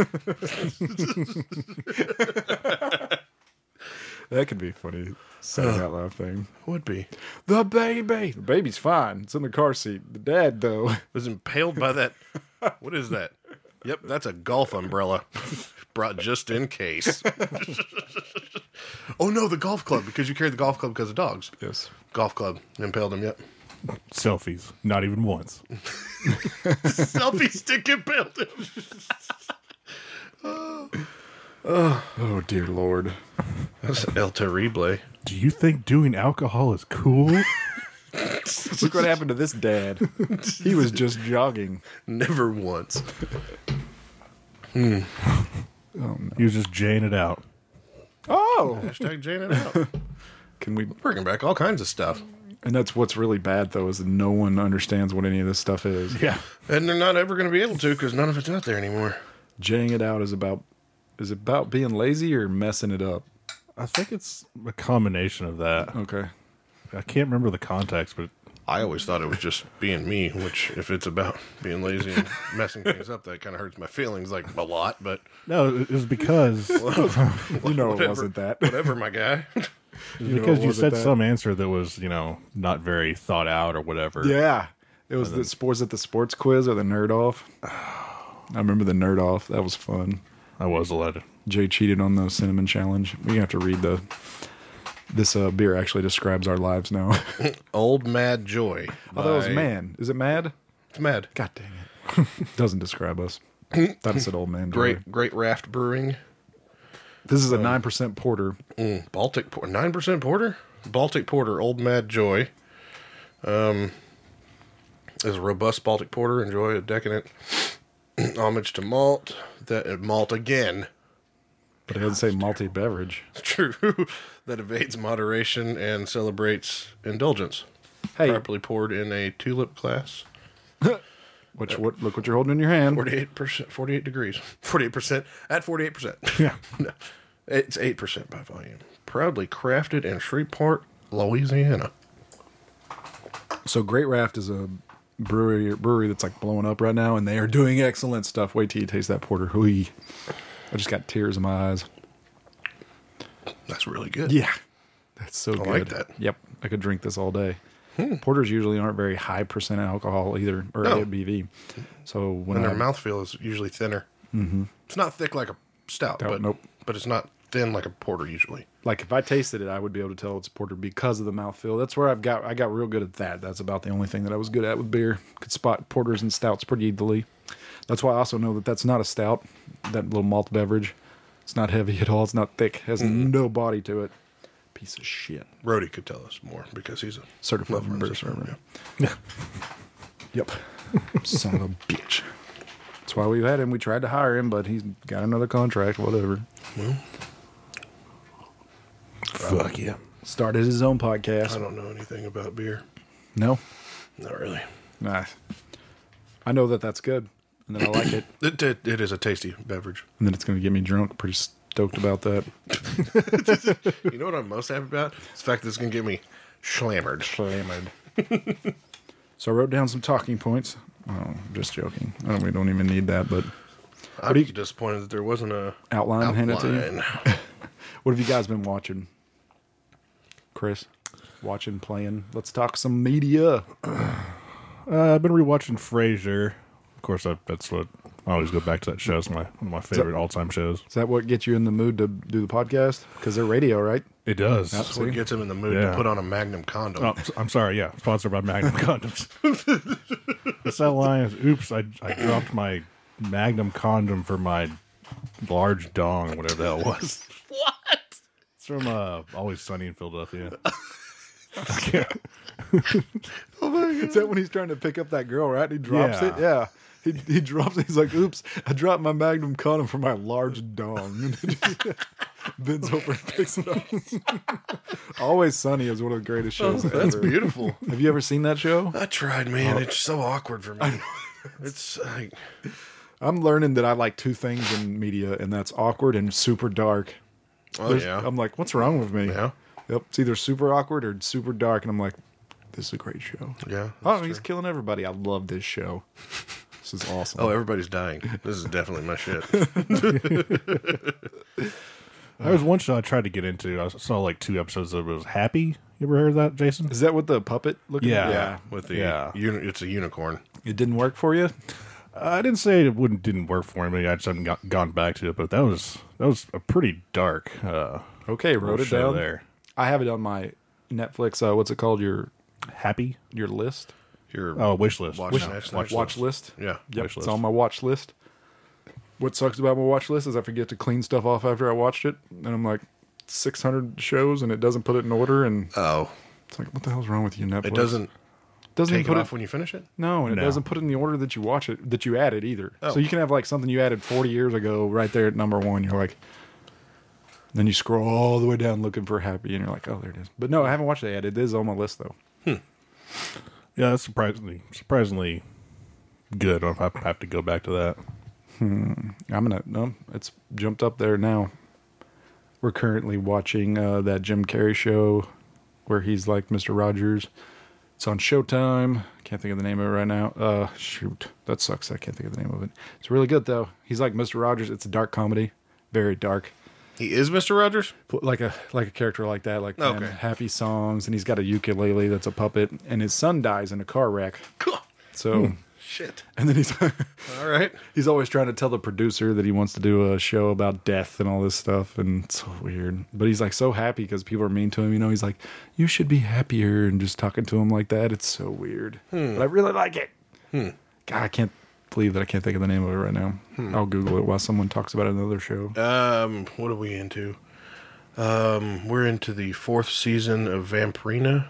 S2: That could be a funny saying out loud thing.
S3: Would be.
S2: The baby. The baby's fine. It's in the car seat. The dad, though.
S3: Was impaled by that. What is that? Yep, that's a golf umbrella. Brought just in case. Oh no, the golf club, because you carried the golf club because of dogs.
S2: Yes.
S3: Golf club impaled him, yep.
S4: Selfies. Not even once.
S3: Selfie stick impaled him.
S2: Oh, dear Lord.
S3: That's El Terrible.
S4: Do you think doing alcohol is cool?
S2: Look what happened to this dad. He was just jogging.
S3: Never once.
S4: He was just jaying it out.
S2: Oh!
S3: Hashtag Jane it out.
S2: Can we...
S3: Bringing back all kinds of stuff.
S2: And that's what's really bad, though, is that no one understands what any of this stuff is.
S4: Yeah.
S3: And they're not ever going to be able to because none of it's out there anymore.
S2: Jaying it out is about... Is it about being lazy or messing it up?
S4: I think it's a combination of that.
S2: Okay.
S4: I can't remember the context, but
S3: I always thought it was just being me, which if it's about being lazy and messing things up, that kind of hurts my feelings like a lot, but
S4: no, it was because
S2: You know it
S3: whatever,
S2: wasn't that.
S3: whatever, my guy.
S2: You know
S4: because
S2: it
S4: you
S2: wasn't
S4: said
S2: that.
S4: some answer that was, you know, not very thought out or whatever.
S2: Yeah. It was the sports at the sports quiz or the nerd off. I remember the nerd off. That was fun.
S4: I was allowed.
S2: Jay cheated on the cinnamon challenge. We have to read the... This uh, beer actually describes our lives now.
S3: Old Mad Joy.
S2: Oh, that was
S3: by-
S2: man. Is it mad?
S3: It's mad.
S2: God dang it. Doesn't describe us. Thought it said old man.
S3: Great, great Raft Brewing.
S2: This is a nine percent porter.
S3: Mm, Baltic Porter. nine percent Porter? Baltic Porter, Old Mad Joy. Um, is a robust Baltic Porter. Enjoy a decadent homage to malt. That uh, malt again.
S2: But it doesn't say malty beverage.
S3: True. That evades moderation and celebrates indulgence.
S2: Hey,
S3: Properly poured in a tulip glass.
S2: which, what, look what you're holding in your hand.
S3: forty-eight percent, forty-eight degrees. forty-eight percent at forty-eight percent.
S4: Yeah.
S3: No, it's eight percent by volume. Proudly crafted in Shreveport, Louisiana.
S2: So Great Raft is a brewery brewery that's like blowing up right now, and they are doing excellent stuff. Wait till you taste that porter. Hui. I just got tears in my eyes.
S3: That's really good.
S2: Yeah. That's so
S3: I
S2: good.
S3: like that.
S2: Yep. I could drink this all day. Porters usually aren't very high percent alcohol either, or
S3: No.
S2: A B V. So when
S3: And
S2: I,
S3: their mouthfeel is usually thinner. Mm-hmm. It's not thick like a stout,
S2: Stout,
S3: but
S2: nope.
S3: but it's not thin like a porter usually.
S2: like if I tasted it, I would be able to tell it's porter because of the mouthfeel. That's where I've got I got real good at that. That's about the only thing that I was good at with beer. Could spot porters and stouts pretty easily. That's why I also know that that's not a stout. That little malt beverage. It's not heavy at all. It's not thick. Has no body to it. Piece of shit.
S3: Rhodey could tell us more because he's a
S2: Certified
S3: love
S2: beer
S3: runs this
S2: server.
S3: yeah.
S2: Yep. Son of a bitch. That's why we had him. We tried to hire him, but he's got another contract. Whatever.
S4: Fuck yeah.
S2: Started his own
S3: I
S2: podcast.
S3: don't know anything about beer.
S2: No.
S3: Not really.
S2: Nah. I know that that's good, and then I like it,
S3: It, it, it is a tasty beverage.
S2: and then it's going to get me drunk. Pretty stoked about that.
S3: You know what I'm most happy about? It's the fact that it's going to get me slammered.
S2: Slammered. So I wrote down some talking points. Oh, I'm just joking. I don't, we don't even need that, but
S3: I'm
S2: do you-
S3: disappointed that there wasn't a
S2: outline, handed to you.
S3: outline.
S2: What have you guys been watching? Chris? Watching, playing. Let's talk some media.
S4: Uh, I've been rewatching Frasier. Of course, I, that's what I always go back to. That show. It's my one of my favorite all-time shows.
S2: Is that what gets you in the mood to do the podcast? Because they're radio, right?
S4: It does.
S3: That's what gets him in the mood
S4: Yeah.
S3: to put on a Magnum condom.
S4: Oh, I'm sorry. Yeah, sponsored by Magnum condoms. What's that line? Is, Oops, I I dropped my Magnum condom for my large dong, whatever the hell it was.
S3: What?
S4: It's from uh, Always Sunny in Philadelphia.
S3: Oh
S2: Is that when he's trying to pick up that girl, right? And he drops
S4: Yeah.
S2: it? Yeah. He, he drops it. He's like, oops, I dropped my Magnum condom for my large dong. Bends over and picks it up. Always Sunny is one of the greatest shows ever.
S3: That's beautiful.
S2: Have you ever seen that show?
S3: I tried, man. It's so awkward for me. It's like,
S2: I'm learning that I like two things in media, and that's awkward and super dark.
S3: oh
S2: There's-
S3: yeah,
S2: I'm like, what's wrong with me?
S3: yeah,
S2: Yep. It's either super awkward or super dark, and I'm like, this is a great show.
S3: yeah.
S2: Oh,
S3: that's
S2: he's
S3: true.
S2: killing everybody. I love this show. This is awesome.
S3: Oh, everybody's dying. This is definitely my shit.
S4: There was one show I tried to get into. I saw like two episodes of it. It was Happy. You ever heard of that, Jason?
S2: Is that what the puppet looking
S4: Yeah.
S3: Yeah, with the
S4: Yeah.
S3: uni- it's a unicorn.
S2: It didn't work for you?
S4: I didn't say it wouldn't didn't work for me. I just haven't got, gone back to it, but that was that was a pretty dark. Uh,
S2: Okay, wrote it
S4: show
S2: down.
S4: there.
S2: I have it on my Netflix. Uh, what's it called? Your
S4: Happy.
S2: your list?
S3: Your
S4: Oh, wish list.
S3: Watch
S4: Wish-
S3: list.
S2: Watch, watch list.
S3: Yeah,
S2: Yep,
S4: wish
S2: it's
S4: list.
S2: on my watch list. What sucks about my watch list is I forget to clean stuff off after I watched it, and I'm like six hundred shows, and it doesn't put it in order, and
S3: Oh,
S2: it's like, what the hell's wrong with you, Netflix?
S3: it doesn't
S2: doesn't
S3: take
S2: even
S3: it
S2: put
S3: off when you finish it.
S2: No, and it
S4: No.
S2: doesn't put it in the order that you watch it, that you added either.
S3: Oh.
S2: So you can have like something you added forty years ago right there at number one. You're like, then you scroll all the way down looking for Happy, and you're like, oh, there it is. But no, I haven't watched it yet. It is on my list though.
S4: Yeah, that's surprisingly surprisingly good. I have have to go back to that.
S2: I'm gonna no, it's jumped up there now. We're currently watching uh, that Jim Carrey show where he's like Mister Rogers. It's on Showtime. Can't think of the name of it right now. Uh, shoot, that sucks. I can't think of the name of it. It's really good though. He's like Mister Rogers. It's a dark comedy, very dark.
S3: He is Mister Rogers.
S2: Put like a like a character like that, like
S3: Okay.
S2: playing happy songs, and he's got a ukulele that's a puppet, and his son dies in a car wreck.
S3: Cool.
S2: So,
S3: Shit.
S2: and then he's
S3: All right.
S2: he's always trying to tell the producer that he wants to do a show about death and all this stuff, and it's so weird. But he's like so happy because people are mean to him. You know, he's like, "You should be happier," and just talking to him like that. It's so weird, but I really like it. God, I can't believe that I can't think of the name of it right now. I'll Google it while someone talks about another show.
S3: Um, what are we into? Um, we're into the fourth season of Vampirina.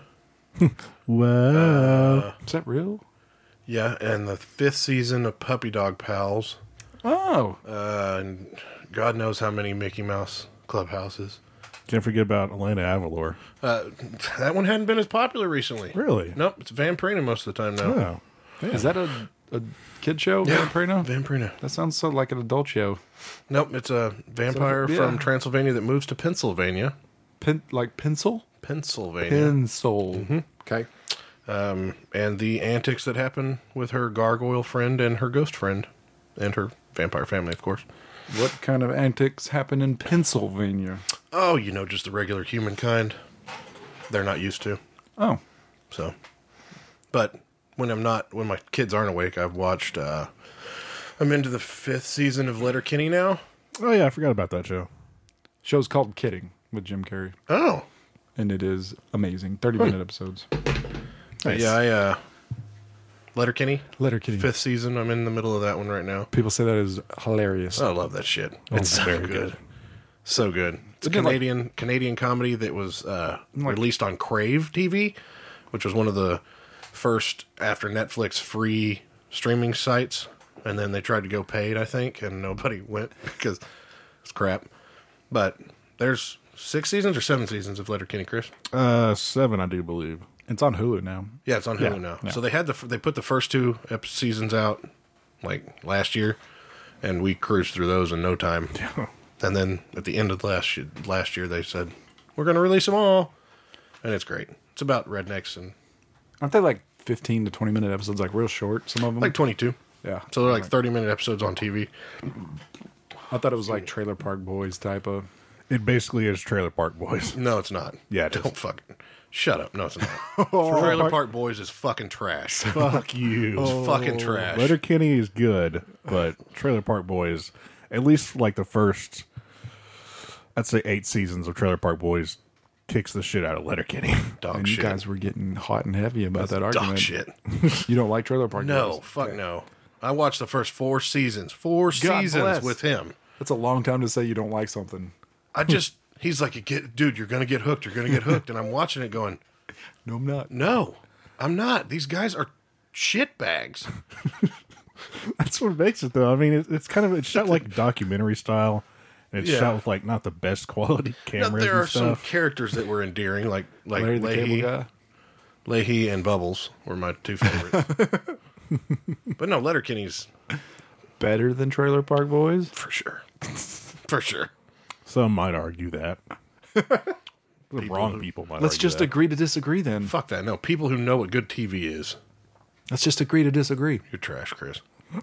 S4: Wow.
S2: Is that real?
S3: Yeah, and the fifth season of Puppy Dog Pals.
S2: Oh,
S3: Uh, and God knows how many Mickey Mouse clubhouses.
S4: Can't forget about Elena Avalor.
S3: Uh, that one hadn't been as popular recently.
S4: Really?
S3: Nope, it's Vampirina most of the time now.
S4: Oh.
S2: is that a a kid show?
S3: Yeah,
S2: Vampirina?
S3: Vampirina.
S2: That sounds so like an adult show.
S3: Nope, it's a vampire
S2: So, yeah.
S3: from Transylvania that moves to Pennsylvania.
S2: Pen, like pencil?
S3: Pennsylvania.
S2: Pencil. Okay.
S3: Um, and the antics that happen with her gargoyle friend and her ghost friend. And her vampire family, of course.
S2: What kind of antics happen in Pennsylvania?
S3: Oh, you know, just the regular humankind. They're not used to.
S2: Oh,
S3: So, but when I'm not, when my kids aren't awake, I've watched, uh, I'm into the fifth season of Letterkenny now.
S4: Oh yeah, I forgot about that show.
S2: show's called Kidding with Jim Carrey,
S3: Oh,
S2: and it is amazing. thirty minute episodes.
S3: But yeah, I, uh, Letterkenny,
S2: Letterkenny.
S3: fifth season. I'm in the middle of that one right now.
S2: People say that is hilarious.
S3: I love that shit. It's so
S4: very
S3: good.
S4: good.
S3: So good. It's a
S2: Isn't it like-
S3: Canadian Canadian comedy that was uh,
S2: Like-
S3: released on Crave T V, which was one of the first after Netflix free streaming sites. And then they tried to go paid, I think, and nobody went because it's crap. But there's six seasons or seven seasons of Letterkenny, Chris.
S4: Uh, seven, I do believe.
S2: It's on Hulu now.
S3: Yeah, it's on Hulu
S2: Yeah,
S3: now.
S2: yeah.
S3: So they had the they put the first two ep- seasons out like last year, and we cruised through those in no time. And then at the end of last year, last year, they said we're going to release them all, and it's great. It's about rednecks and
S2: Aren't they like fifteen to twenty minute episodes, like real short? Some of them?
S3: like twenty-two.
S2: yeah.
S3: So they're like thirty minute episodes on T V.
S2: I thought it was like Trailer Park Boys type of.
S4: It basically is Trailer Park Boys.
S3: No, it's not.
S4: Yeah, it
S3: don't
S4: is.
S3: fucking shut up. No, it's not. Trailer Park Boys is fucking trash.
S4: Fuck you.
S3: It's fucking trash.
S4: Letterkenny is good, but Trailer Park Boys, at least like the first, I'd say eight seasons of Trailer Park Boys, kicks the shit out of Letterkenny.
S3: Dog
S2: And you
S3: shit.
S2: guys were getting hot and heavy about that
S3: Dog
S2: argument.
S3: shit.
S2: You don't like Trailer Park
S3: No,
S2: Boys?
S3: fuck no. I watched the first four seasons. Four seasons
S2: bless.
S3: with him.
S2: That's a long time to say you don't like something.
S3: I just, he's like, you get, dude, you're going to get hooked. You're going to get hooked. And I'm watching it going,
S2: No, I'm not.
S3: no, I'm not. These guys are shit bags.
S4: That's what makes it, though. I mean, it, it's kind of it's shot like documentary style, and it's
S3: Yeah.
S4: shot with like not the best quality
S3: Now,
S4: cameras
S3: there are
S4: and
S3: some
S4: stuff.
S3: characters that were endearing, like like
S2: Larry the Cable
S3: Leahy,
S2: Guy.
S3: Leahy and Bubbles were my two favorites. But no, Letterkenny's
S2: Better than Trailer Park Boys?
S3: for sure, for sure.
S4: Some might argue that. The wrong
S3: who-
S4: people might.
S2: Let's
S4: argue
S2: just
S4: that.
S2: agree to disagree then.
S3: Fuck that. No, people who know what good T V is.
S2: Let's just agree to disagree.
S3: You're trash, Chris.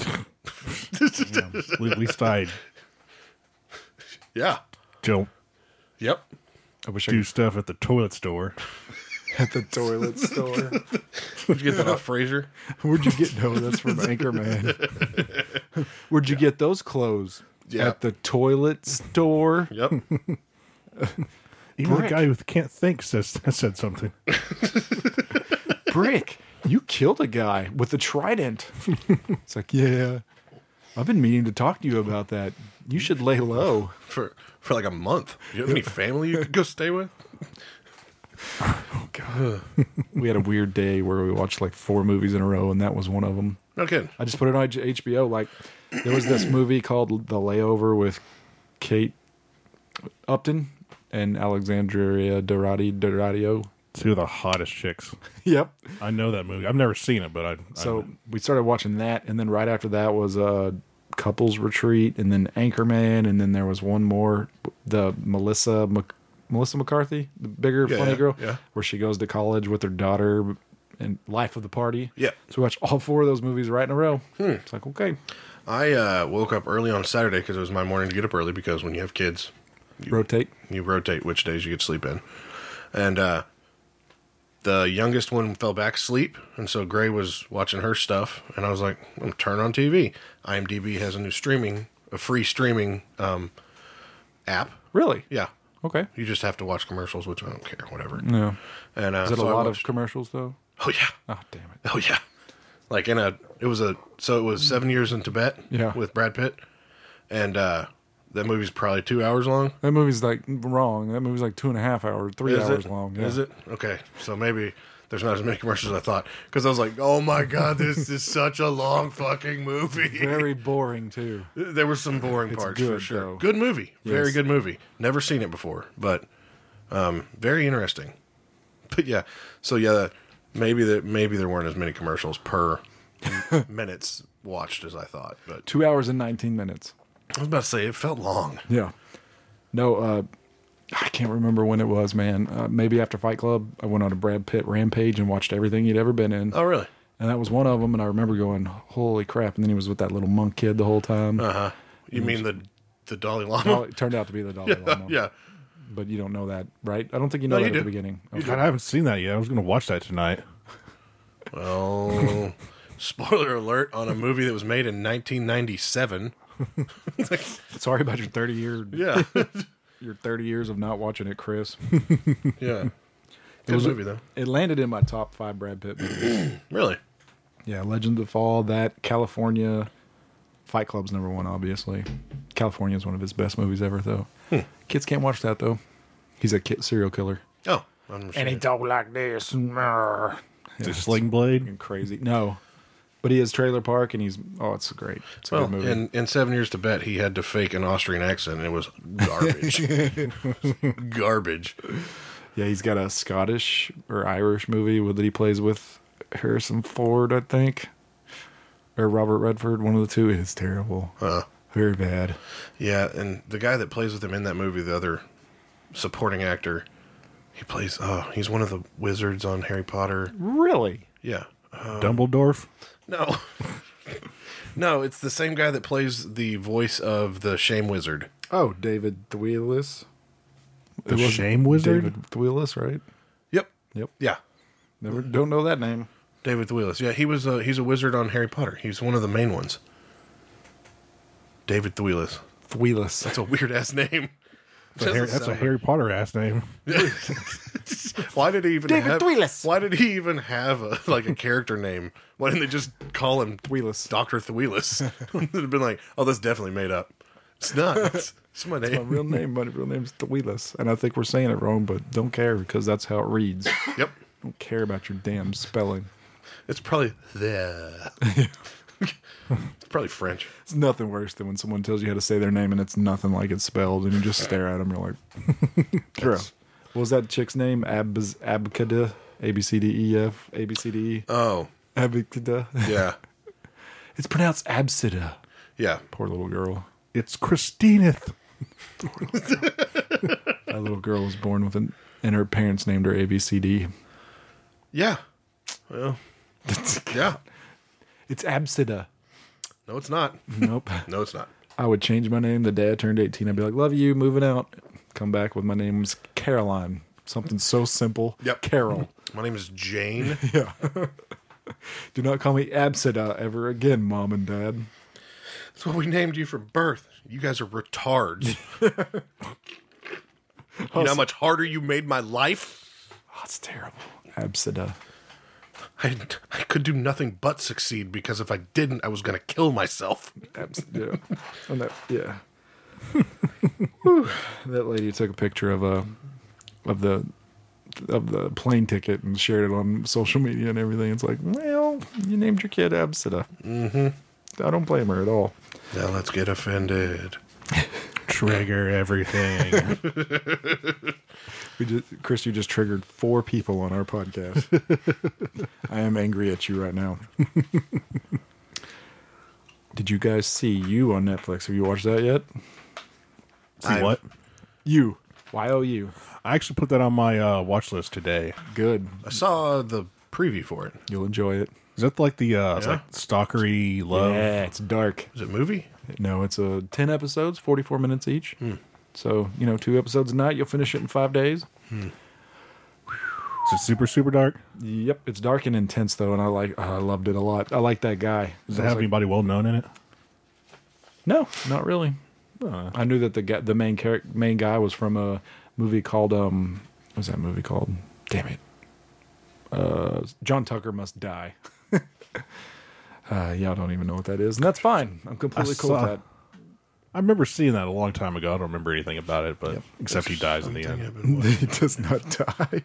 S4: At least I
S3: Yeah.
S4: don't
S3: Yep.
S2: I wish I
S4: do stuff at the toilet store.
S2: could at the toilet store.
S3: Did you get that off Frasier?
S2: Where'd you get? No, that's from Anchorman. Where'd you get those clothes?
S3: Yeah.
S2: At the toilet store.
S3: Yep.
S4: Even
S2: Brick.
S4: the guy who can't think says said something.
S2: Brick, you killed a guy with a trident. It's like, yeah, I've been meaning to talk to you about that. You should lay low.
S3: For for like a month. You have any family you could go stay with?
S2: We had a weird day where we watched like four movies in a row, and that was one of them.
S3: No kidding.
S2: I just put it on H B O. Like, there was this movie called The Layover with Kate Upton and Alexandria Dorati Doradio.
S4: Two of the hottest chicks.
S2: Yep.
S4: I know that movie. I've never seen it, but I.
S2: So
S4: I,
S2: we started watching that, and then right after that was uh, Couples Retreat, and then Anchorman, and then there was one more, the Melissa Mc, Melissa McCarthy, the bigger
S3: Yeah,
S2: funny
S3: yeah,
S2: girl,
S3: yeah.
S2: where she goes to college with her daughter, and Life of the Party.
S3: Yeah.
S2: So we watched all four of those movies right in a row. It's like, okay,
S3: I uh, woke up early on Saturday because it was my morning to get up early because when you have kids,
S2: rotate.
S3: you rotate which days you get sleep in. And uh, the youngest one fell back asleep, and so Gray was watching her stuff, and I was like, I'm going to turn on T V. IMDb has a new streaming, a free streaming um, app.
S2: Really?
S3: Yeah.
S2: Okay.
S3: You just have to watch commercials, which I don't care, whatever.
S2: No.
S3: And uh,
S2: Is it
S3: so
S2: a
S3: I
S2: lot of
S3: watched-
S2: commercials though?
S3: Oh, yeah.
S2: Oh, damn it.
S3: Oh yeah, like in a it was a so it was Seven Years in Tibet.
S2: Yeah.
S3: with Brad Pitt, and uh, that movie's probably two hours long.
S2: That movie's like wrong. That movie's like two and a half hours, three
S3: Is
S2: hours
S3: it?
S2: long. Yeah.
S3: Is it okay? So maybe there's not as many commercials as I thought because I was like, oh my god, this is such a long fucking movie.
S2: Very boring too.
S3: There were some boring
S2: It's
S3: parts for
S2: good,
S3: sure.
S2: though.
S3: Good movie, very
S2: Yes.
S3: good movie. Never seen it before, but um, very interesting. But yeah, so yeah, maybe that maybe there weren't as many commercials per minutes watched as I thought. But
S2: Two hours and nineteen minutes.
S3: I was about to say it felt long.
S2: Yeah. No, uh, I can't remember when it was, man. Uh, maybe after Fight Club, I went on a Brad Pitt rampage and watched everything he'd ever been in.
S3: Oh really?
S2: And that was one of them. And I remember going, holy crap. And then he was with that little monk kid the whole time.
S3: Uh huh. You mean the the Dalai Lama?
S2: Well, it turned out to be the Dalai Lama.
S3: yeah.
S2: But you don't know that, right? I don't think you know
S3: No,
S2: that
S3: you
S2: at
S3: do.
S2: the beginning. Okay.
S4: God, I haven't seen that yet. I was going to watch that tonight.
S3: Oh, spoiler alert on a movie that was made in nineteen ninety-seven.
S2: Sorry about your thirty year,
S3: Yeah,
S2: your thirty years of not watching it, Chris.
S3: yeah.
S2: It
S3: Good
S2: was
S3: movie though.
S2: It landed in my top five Brad Pitt movies.
S3: Really?
S2: Yeah, Legends of Fall, that, California. Fight Club's number one, obviously. California is one of his best movies ever, though. Kids can't watch that, though. He's a kid, serial killer.
S3: Oh, I'm
S2: And he talk like this. Yeah,
S4: Is it Sling Blade?
S2: fucking crazy. No. But he is Trailer Park, and he's, oh, it's great. It's a
S3: Well,
S2: good movie.
S3: in, in Seven Years to Bet, he had to fake an Austrian accent, and it was garbage. Garbage.
S2: Yeah, he's got a Scottish or Irish movie with, that he plays with Harrison Ford, I think. Or Robert Redford, one of the two. It's terrible.
S3: Uh,
S2: Very bad.
S3: yeah, and the guy that plays with him in that movie, the other supporting actor, he plays, oh, he's one of the wizards on Harry Potter.
S2: Really?
S3: Yeah. Uh,
S4: Dumbledore?
S3: no. No, it's the same guy that plays the voice of the Shame Wizard.
S2: Oh, David Thewlis.
S4: The
S2: It was
S4: Shame Wizard?
S2: David Thewlis, right?
S3: Yep.
S2: Yep.
S3: Yeah.
S2: Never don't know that name.
S3: David Thewlis. Yeah, he was. A, he's a wizard on Harry Potter. He's one of the main ones. David Thewlis.
S2: Thewlis.
S3: That's a weird ass name.
S4: That's a Harry, that's a Harry Potter ass name.
S3: Why did he even
S2: David
S3: have?
S2: Thewlis.
S3: Why did he even have a, like a character name? Why didn't they just call him
S2: Thewlis.
S3: Doctor Thewlis? It'd have been like, oh, that's definitely made up. It's not. It's, it's my name.
S2: My real name, my real name's Thewlis, and I think we're saying it wrong, but don't care because that's how it reads.
S3: Yep.
S2: don't care about your damn spelling.
S3: It's probably the. It's probably French.
S2: It's nothing worse than when someone tells you how to say their name and it's nothing like it's spelled, and you just stare at them. You're like, bro, what was that chick's name? Abz Abcada, A B C D E F, A B C D E.
S3: Oh,
S2: Abcada.
S3: yeah,
S2: It's pronounced Absida.
S3: yeah.
S2: Poor little girl.
S4: It's Christineth.
S2: That little girl was born with an, and her parents named her A B C D.
S3: Yeah. Well, yeah.
S2: It's Absida.
S3: No, it's not.
S2: Nope.
S3: No, it's not.
S2: I would change my name the day I turned eighteen. I'd be like, love you, moving out. Come back with my name's Caroline. Something so simple.
S3: Yep.
S2: Carol.
S3: My name is Jane.
S2: Yeah. Do not call me Absida ever again, Mom and Dad.
S3: That's what we named you for birth. You guys are retards. You know how much harder you made my life?
S2: Oh, it's terrible. Absida.
S3: I, I could do nothing but succeed because if I didn't, I was going to kill myself.
S2: Absida. Yeah. And that, yeah. That lady took a picture of a of the of the plane ticket and shared it on social media and everything. It's like, well, you named your kid Absida. Mm-hmm. I don't blame her at all.
S3: Now let's get offended.
S4: Trigger everything.
S2: We just, Chris, you just triggered four people on our podcast. I am angry at you right now. Did you guys see You on Netflix? Have you watched that yet?
S4: See
S3: I've-
S4: what?
S2: You. Y O U.
S4: I actually put that on my uh, watch list today.
S2: Good.
S3: I saw the preview for it.
S2: You'll enjoy it.
S4: Is that like the uh, it's
S3: Yeah.
S4: like stalkery love?
S2: Yeah, it's dark.
S3: Is it a movie?
S2: No, it's a ten episodes, forty-four minutes each. So, you know, two episodes a night. You'll finish it in five days.
S4: Is it super super dark?
S2: Yep. It's dark and intense, though, and I like. Oh, I loved it a lot. I like that guy.
S4: Does
S2: I
S4: it
S2: was
S4: have
S2: like,
S4: anybody well known in it?
S2: No, not really.
S4: Uh,
S2: I knew that the guy, the main character, main guy was from a movie called um, what was that movie called? Damn it. Uh, John Tucker Must Die. uh, y'all don't even know what that is, and that's fine. I'm completely
S4: I
S2: cool
S4: saw-
S2: with that.
S4: I remember seeing that a long time ago. I don't remember anything about it, but except he dies in the
S3: Something
S4: end.
S3: I've been watching.
S2: He does not die.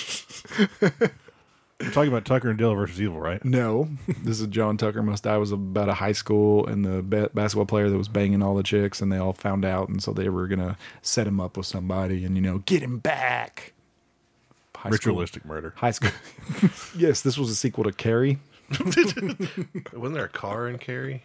S4: We're talking about Tucker and Dale versus Evil, right?
S2: No, this is John Tucker Must Die. It was about a high school and the ba- basketball player that was banging all the chicks, and they all found out, and so they were gonna set him up with somebody, and you know, get him back. High school-
S4: Ritualistic murder.
S2: High school. Yes, this was a sequel to Carrie.
S3: Wasn't there a car in Carrie?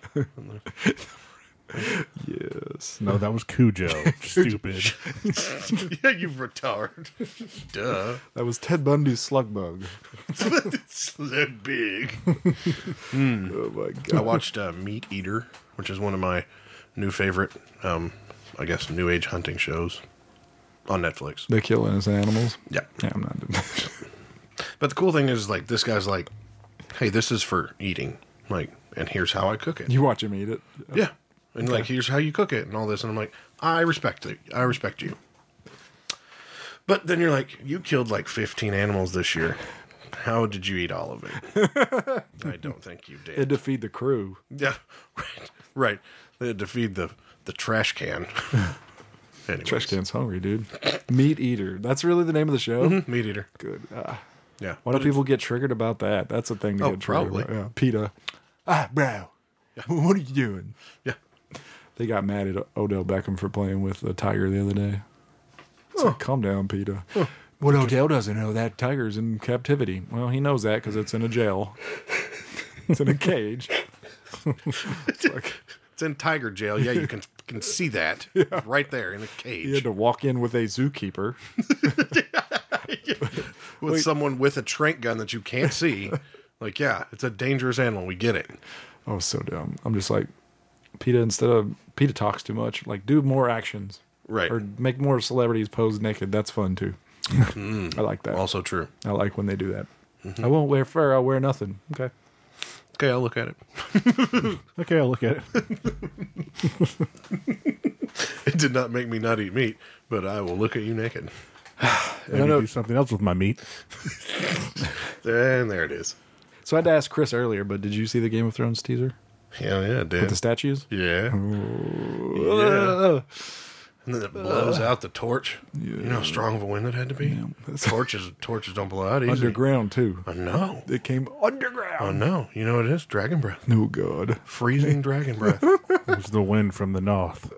S2: Yes.
S4: No, that was Cujo. Stupid.
S3: Yeah, you retard. Duh.
S2: That was Ted Bundy's slug bug.
S3: It's that big.
S2: Oh my
S3: I
S2: god.
S3: watched uh, Meat Eater, which is one of my new favorite, um, I guess, new age hunting shows on Netflix.
S2: They kill innocent animals.
S3: Yeah.
S2: Yeah, I'm not doing that.
S3: But the cool thing is, like, this guy's like, hey, this is for eating. Like, and here's how I cook it.
S2: You watch him eat it.
S3: Yeah. And, like, here's how you cook it and all this. And I'm like, I respect it. I respect you. But then you're like, you killed like fifteen animals this year. How did you eat all of it? I don't think you
S2: It
S3: did.
S2: to feed the crew.
S3: Yeah. Right. Right. They had to feed the, the trash can. Anyways.
S2: Trash can's hungry, dude. Meat Eater. That's really the name of the show?
S3: Meat Eater.
S2: Good. Ah.
S3: Yeah.
S2: Why do people get triggered about that? That's a thing to
S3: Oh,
S2: get triggered
S3: probably.
S2: about. Yeah. PETA. Ah, bro. What are you doing?
S3: Yeah.
S2: They got mad at Odell Beckham for playing with a tiger the other day. It's like, calm down, PETA. What Odell doesn't know, that tiger's in captivity. Well, he knows that because it's in a jail. It's in a cage. It's like,
S3: It's in tiger jail. Yeah, you can can see that right there in a
S2: he had
S3: cage
S2: to walk in with a zookeeper.
S3: with someone with a trank gun that you can't see. Like, yeah, it's a dangerous animal. We get it.
S2: Oh, so dumb. I'm just like, PETA, instead of, PETA talks too much. Like, do more actions.
S3: Right.
S2: Or make more celebrities pose naked. That's fun, too. I like that.
S3: Also true.
S2: I like when they do that. I won't wear fur. I'll wear nothing. Okay.
S3: Okay, I'll look at it.
S4: Okay, I'll look at it.
S3: It did not make me not eat meat, but I will look at you naked.
S4: Maybe
S2: no.
S4: do something else with my meat.
S3: And there it is.
S2: So I had to ask Chris earlier, but did you see the Game of Thrones teaser
S3: Yeah, yeah, it
S2: with
S3: did.
S2: the statues?
S3: Yeah.
S2: Uh,
S3: And then it blows out the torch. You know how strong of a wind it had to be?
S2: Yeah.
S3: Torches torches don't blow out easy.
S2: Underground, too.
S3: I know.
S2: It came underground.
S3: Oh, no. You know what it is? Dragon breath.
S2: No, God.
S3: Freezing dragon breath.
S4: It was the wind from the north.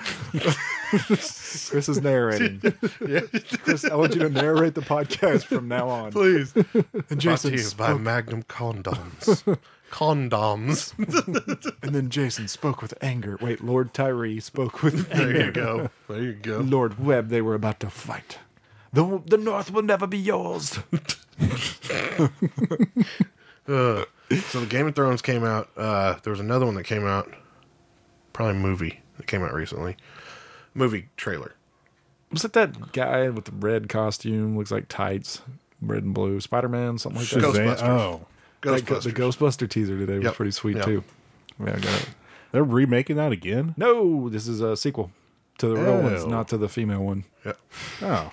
S2: Chris is narrating.
S3: Yeah.
S2: Chris, I want you to narrate the podcast from now on.
S3: Please.
S2: And
S3: Brought to
S2: Jason
S3: you by
S2: spoke,
S3: Magnum Condoms. Condoms.
S2: and then Jason spoke with anger. Wait, Lord Tyree spoke with anger.
S3: There you go. There you go.
S2: Lord Webb, they were about to fight. The, the North will never be yours.
S3: Uh, so the Game of Thrones came out. Uh, there was another one that came out. Probably a movie that came out recently. Movie trailer.
S2: Was it that guy with the red costume? Looks like tights, red and blue. Spider-Man, something like that.
S4: Shazam-
S3: Ghostbusters.
S4: Oh,
S2: That go-
S3: Ghostbusters.
S2: the Ghostbuster teaser today was
S3: Yep.
S2: pretty sweet,
S3: Yep.
S2: too. Yeah, I got it.
S4: they're remaking that again?
S2: No, this is a sequel to the real ones,
S4: Oh.
S2: not to the female one.
S3: Yeah.
S4: Oh.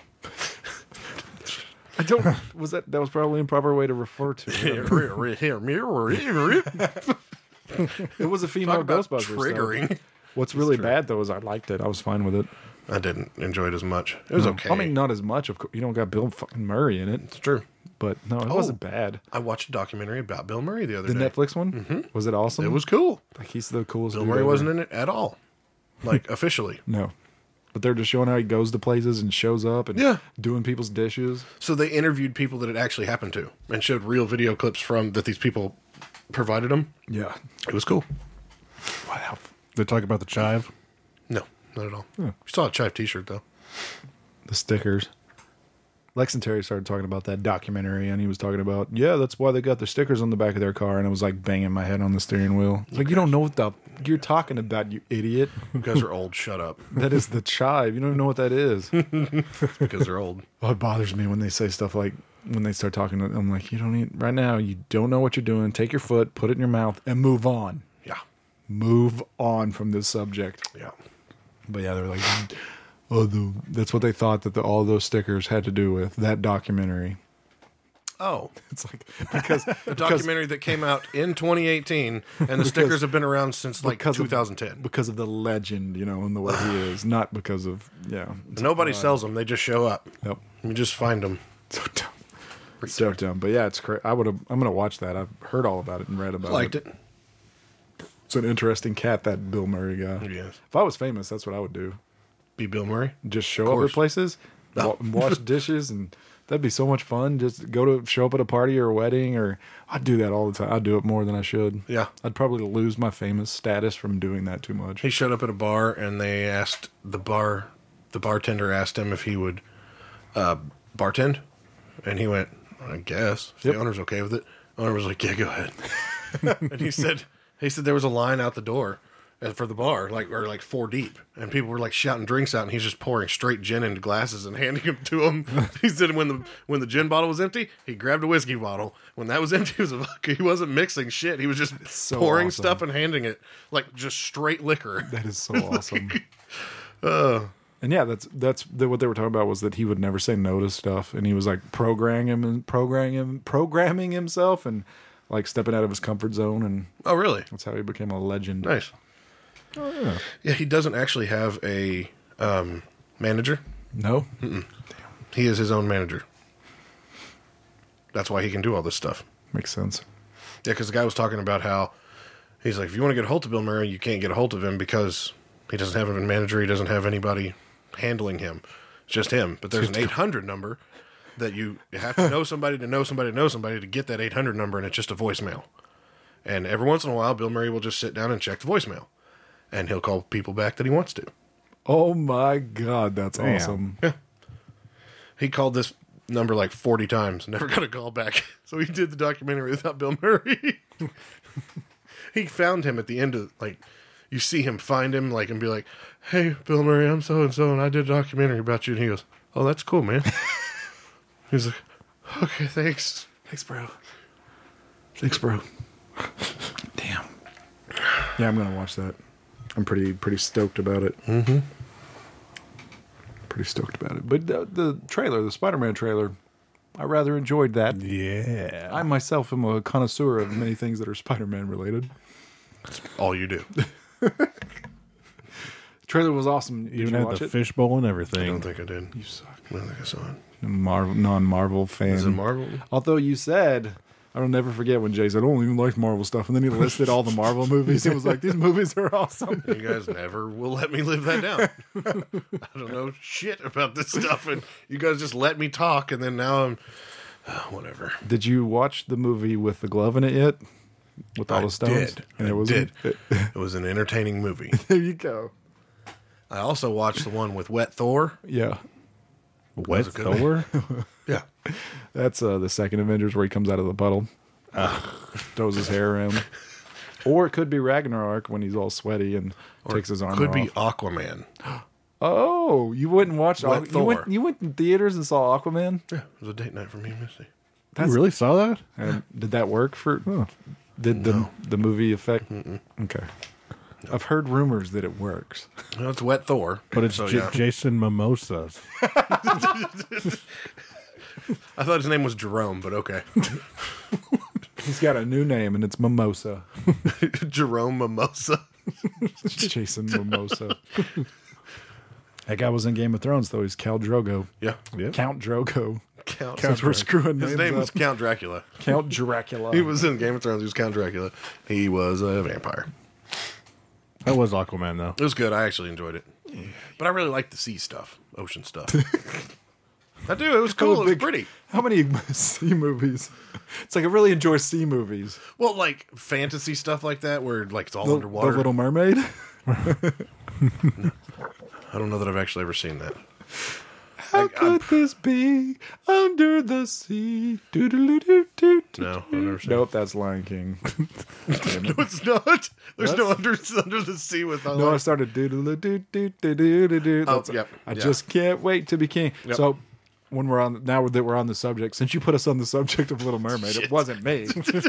S2: I don't. Was that that was probably an improper way to refer to it? It was a female
S3: Talk about
S2: Ghostbusters. though.
S3: triggering.
S2: What's really bad though is I liked it. I was fine with it.
S3: I didn't enjoy it as much. It was okay.
S2: I mean, not as much. Of course, you don't got Bill fucking Murray in it,
S3: it's true.
S2: but no, it wasn't bad.
S3: I watched a documentary about Bill Murray the other
S2: The
S3: day.
S2: Netflix one mm-hmm. was it awesome?
S3: It was cool.
S2: Like he's the coolest.
S3: Bill
S2: dude
S3: Murray
S2: ever.
S3: wasn't in it at all. Like, officially.
S2: No, but they're just showing how he goes to places and shows up and
S3: Yeah.
S2: doing people's dishes.
S3: So they interviewed people that it actually happened to and showed real video clips from that these people provided them.
S2: Yeah.
S3: It was cool.
S2: Wow.
S4: They talk about the chive?
S3: No, not at all. We saw a Chive t-shirt, though.
S2: The stickers. Lex and Terry started talking about that documentary, and he was talking about, yeah, that's why they got the stickers on the back of their car, and I was like banging my head on the steering wheel. It's like, you don't know what the you're talking about, you idiot.
S3: You guys are old. Shut up.
S2: That is the chive. You don't even know what that is.
S3: Because they're old.
S2: Oh, it bothers me when they say stuff like, when they start talking, I'm like, you don't need, right now, you don't know what you're doing. Take your foot, put it in your mouth, and move on.
S3: Yeah.
S2: Move on from this subject.
S3: Yeah.
S2: But yeah, they're like, oh, the, that's what they thought that the, all those stickers had to do with that documentary.
S3: Oh.
S2: It's like because
S3: A documentary that came out in twenty eighteen, and the stickers have been around since like
S2: because of-
S3: twenty ten.
S2: because of the legend, you know, and the way he is, not because of yeah. It's
S3: Nobody
S2: like,
S3: sells them. They just show up.
S2: Yep.
S3: You just find them.
S2: So dumb. So dumb. But yeah, it's cra- I would have. I'm gonna watch that. I've heard all about it and read about
S3: Liked
S2: it.
S3: it.
S2: It's an interesting cat, that Bill Murray guy.
S3: Yes.
S2: If I was famous, that's what I would do.
S3: Be Bill Murray.
S2: Just show up
S3: course.
S2: at places,
S3: No.
S2: wa- wash dishes, and that'd be so much fun. Just go to show up at a party or a wedding, or I'd do that all the time. I'd do it more than I should.
S3: Yeah.
S2: I'd probably lose my famous status from doing that too much.
S3: He showed up at a bar, and they asked the bar, the bartender asked him if he would uh, bartend, and he went, "I guess if
S2: Yep.
S3: the owner's okay with it." The owner was like, "Yeah, go ahead." And he said, he said there was a line out the door uh, for the bar, like or like four deep, and people were like shouting drinks out, and he's just pouring straight gin into glasses and handing them to them. He said when the when the gin bottle was empty, he grabbed a whiskey bottle. When that was empty, he was a vodka. He wasn't mixing shit. He was just
S2: so
S3: pouring
S2: awesome.
S3: stuff and handing it like just straight liquor.
S2: That is so awesome. And yeah, that's that's the, what they were talking about was that he would never say no to stuff, and he was like programming him and programming him, programming himself, and like stepping out of his comfort zone, and
S3: Oh, really?
S2: that's how he became a legend.
S3: Nice.
S4: Oh, yeah.
S3: Yeah, he doesn't actually have a um, manager.
S2: No,
S3: He is his own manager. That's why he can do all this stuff.
S2: makes sense.
S3: Yeah, because the guy was talking about how he's like, if you want to get a hold of Bill Murray, you can't get a hold of him because he doesn't have a manager. He doesn't have anybody handling him. It's just him. But there's an eight hundred number that you have to know somebody to know somebody to know somebody to get that eight hundred number, and it's just a voicemail. And every once in a while, Bill Murray will just sit down and check the voicemail. And he'll call people back that he wants to.
S2: Oh my god, that's
S4: Damn.
S2: awesome.
S3: He called this number like forty times, never got a call back. So he did the documentary without Bill Murray. He found him at the end of, like, you see him find him, like, and be like, "Hey, Bill Murray, I'm so and so, and I did a documentary about you." And he goes, "Oh, that's cool, man." He's like, "Okay, thanks."
S2: Thanks, bro. Thanks, bro. Damn. Yeah, I'm gonna watch that. I'm pretty pretty stoked about it.
S3: Mm-hmm.
S2: Pretty stoked about it. But the, the trailer, the Spider-Man trailer, I rather enjoyed that.
S4: Yeah.
S2: I myself am a connoisseur of many things that are Spider-Man related.
S3: All you do.
S2: Trailer was awesome. Did
S4: Even
S2: you
S4: had
S2: watch
S4: the
S2: it?
S4: fishbowl and
S3: I
S4: everything.
S3: don't think I did.
S2: You suck.
S3: I don't think I saw it.
S2: Marvel, non-Marvel fan.
S3: Is it Marvel?
S2: Although you said, I'll never forget when Jay said, I don't even like Marvel stuff. And then he listed all the Marvel movies. It was like, these movies are awesome.
S3: You guys never will let me live that down. I don't know shit about this stuff, and you guys just let me talk, and then now I'm whatever.
S2: Did you watch the movie with the glove in it yet? With all
S3: I
S2: the stones?
S3: did.
S2: And
S3: I
S2: it was
S3: did. It was an entertaining movie.
S2: There you go.
S3: I also watched the one with Wet Thor.
S2: Yeah.
S4: Wet
S3: a good
S4: Thor?
S3: Yeah.
S2: That's uh, the second Avengers where he comes out of the puddle. Throws his hair around. Or it could be Ragnarok when he's all sweaty and takes his armor
S3: Could be
S2: off.
S3: Aquaman.
S2: Oh, you wouldn't watch
S3: Wet
S2: Aqu- you
S3: Thor.
S2: went you went in theaters and saw Aquaman?
S3: Yeah, it was a date night for me and Misty.
S4: You really saw that?
S2: And did that work for did the
S3: No.
S2: the movie affect Okay. I've heard rumors that it works.
S3: Well, it's Wet Thor.
S4: But it's
S3: so,
S4: J-
S3: yeah.
S4: Jason Mimosas.
S3: I thought his name was Jerome, but okay.
S2: He's got a new name and it's Mimosa.
S3: Jerome Mimosa.
S2: Jason Mimosa. That guy was in Game of Thrones though. He's Khal Drogo.
S3: Yeah.
S4: Yeah.
S2: Count Drogo.
S3: Count.
S2: Because we're screwing
S3: His
S2: names
S3: name
S2: up.
S3: was Count Dracula.
S2: Count Dracula.
S3: He was in Game of Thrones. He was Count Dracula. He was a vampire.
S4: That was Aquaman, though.
S3: It was good. I actually enjoyed it. But I really like the sea stuff, ocean stuff. I do. It was cool. It was
S2: big-
S3: pretty.
S2: How many sea movies? It's like I really enjoy sea movies.
S3: Well, like fantasy stuff like that, where like it's all
S2: The,
S3: underwater.
S2: the Little Mermaid.
S3: I don't know that I've actually ever seen that.
S2: How could this be under the sea? Doo-doo-doo-doo-doo.
S3: No, I've never seen.
S2: Nope, that's Lion King.
S3: No, it's not. There's no under under the sea with.
S2: No, I started doo-doo-doo-doo-doo-doo-doo.
S3: Oh,
S2: That's-
S3: yep,
S2: I
S3: yeah.
S2: just can't wait to be king.
S3: Yep.
S2: So when we're on now that we're on the subject, since you put us on the subject of Little Mermaid, it wasn't me.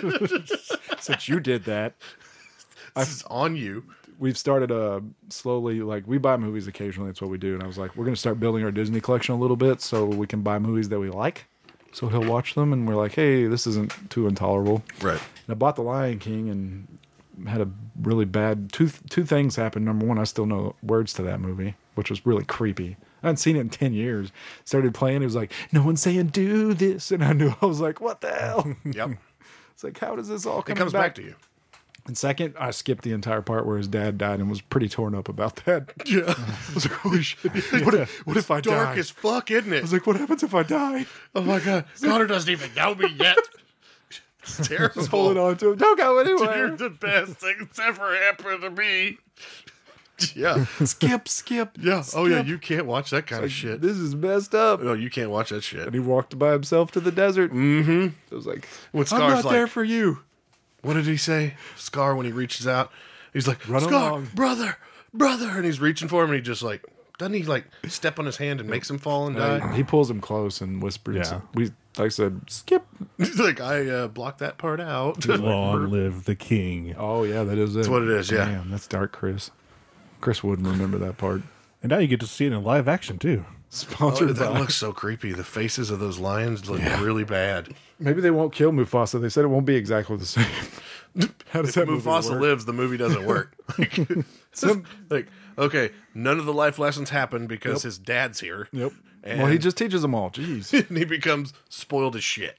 S2: Since you did that,
S3: This is on you.
S2: we've started uh slowly like we buy movies occasionally. That's what we do. And I was like, we're gonna start building our Disney collection a little bit so we can buy movies that we like. So he'll watch them, and we're like, hey, this isn't too intolerable.
S3: Right.
S2: And I bought The Lion King and had a really bad two two things happen. Number one, I still know words to that movie, which was really creepy. I hadn't seen it in ten years. Started playing, it was like, no one's saying do this, and I knew I was like, what the hell?
S3: Yep.
S2: It's like, how does this all come
S3: It comes back to you.
S2: And second, I skipped the entire part where his dad died and was pretty torn up about that.
S3: Yeah.
S2: I was like, holy shit! What if, what if I
S3: Dark
S2: die?
S3: as fuck, isn't
S2: I
S3: it?
S2: was like, what happens if I die?
S3: Oh my god, Connor doesn't even know me yet. It's terrible.
S2: Just holding on to him. Don't go
S3: You're
S2: anywhere.
S3: the best thing that's ever happened to me. Yeah.
S2: skip, skip.
S3: Yeah. Oh yeah,
S2: skip.
S3: you can't watch that kind of shit.
S2: This is messed up.
S3: Oh, you can't watch that shit.
S2: And he walked by himself to the desert. Mm-hmm. I was like,
S3: What
S2: I'm
S3: Scar's
S2: not there
S3: like-
S2: for you.
S3: What did he say? Scar, when he reaches out, he's like,
S2: Run
S3: Scar,
S2: along.
S3: brother, brother. And he's reaching for him, and he just like, doesn't he like step on his hand and makes him fall and die?
S2: He pulls him close and whispers.
S4: Yeah.
S2: We, like I said, skip.
S3: He's like, I uh, blocked that part out.
S4: Long live the king.
S2: Oh, yeah, that is it.
S3: That's what it is, yeah.
S2: Damn, that's dark, Chris. Chris wouldn't remember that part.
S4: And now you get to see it in live action, too.
S3: Oh,
S2: Sponsored
S3: that
S2: by.
S3: looks so creepy. The faces of those lions look really bad.
S2: Maybe they won't kill Mufasa. They said it won't be exactly the same. How does
S3: If
S2: that movie
S3: Mufasa
S2: work?
S3: lives, the movie doesn't work. Like, it's just like, okay, none of the life lessons happen because his dad's here.
S2: Yep.
S3: And,
S2: well, he just teaches them all. Jeez.
S3: and he becomes spoiled as shit.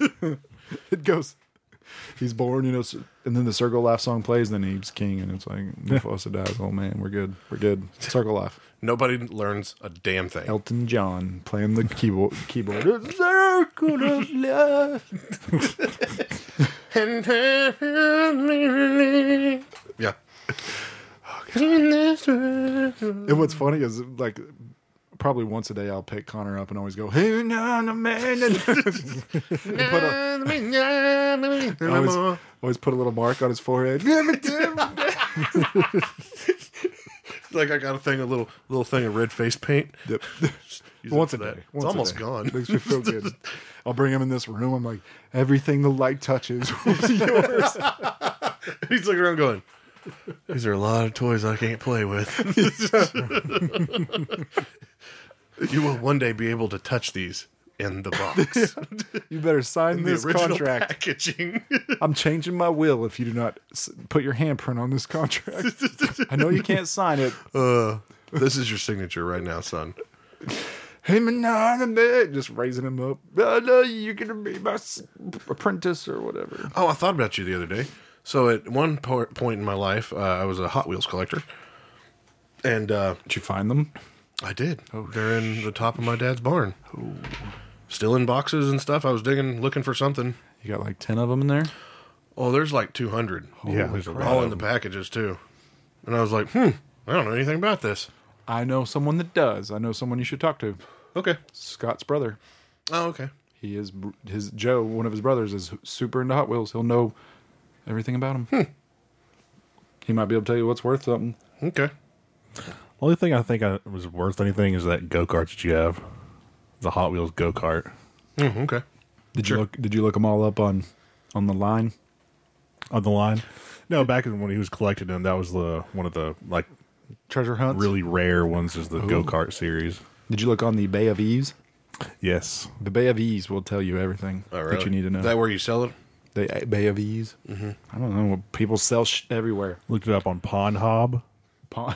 S2: It goes. He's born, you know, s- and then the Circle Life song plays, then he's king, and it's like Mufasa dies. Oh man, we're good. We're good. Circle Life.
S3: Nobody learns a damn thing.
S2: Elton John playing the keyboard. Keyboard. Circle of Life.
S3: Yeah.
S2: And what's funny is like probably once a day I'll pick Connor up and always go, "Hey, no, no, man," and put a, always, always put a little mark on his forehead.
S3: Like I got a thing, a little little thing of red face paint.
S2: Yep.
S3: Use it
S2: Once
S3: for
S2: a
S3: that.
S2: day.
S3: It's
S2: Once a
S3: almost
S2: day.
S3: gone.
S2: Makes me feel good. I'll bring him in this room. I'm like, everything the light touches will be yours.
S3: He's looking around going, these are a lot of toys I can't play with. You will one day be able to touch these in the box.
S2: You better sign
S3: the
S2: this
S3: original
S2: contract.
S3: packaging.
S2: I'm changing my will if you do not s- put your handprint on this contract. I know you can't sign it.
S3: uh, this is your signature right now, son.
S2: Him and I, just raising him up. Oh, no, you're gonna be my s- apprentice or whatever.
S3: Oh, I thought about you the other day. So at one po- point in my life, uh, I was a Hot Wheels collector. And uh,
S2: Did you find them?
S3: I did. Oh, they're in the top of my dad's barn. Ooh. Still in boxes and stuff. I was digging, looking for something.
S2: You got like ten of them in there.
S3: Oh, there's like two hundred.
S4: Yeah, there's a lot
S3: All
S4: of
S3: in the
S4: them.
S3: packages, too. And I was like, hmm, I don't know anything about this.
S2: I know someone that does. I know someone you should talk to.
S3: Okay.
S2: Scott's brother.
S3: Oh, okay.
S2: He is his Joe. One of his brothers is super into Hot Wheels. He'll know everything about them. Hmm. He might be able to tell you what's worth something.
S3: Okay.
S4: Only thing I think I, was worth anything is that go kart that you have, the Hot Wheels go kart
S3: Mm, okay.
S2: Did
S3: Sure.
S2: you look? Did you look them all up on on the line?
S4: on the line. No, back when he was collecting them, that was the one of the like
S2: Treasure hunts.
S4: really rare ones. Is the go kart series?
S2: Did you look on the Bay of Ease?
S4: Yes.
S2: The Bay of Ease will tell you everything
S3: Oh, really?
S2: that you need to know.
S3: Is that where you sell it?
S2: The Bay of Ease. Mm-hmm. I don't know. People sell sh- everywhere.
S4: Looked it up on Pornhub.
S2: Pa-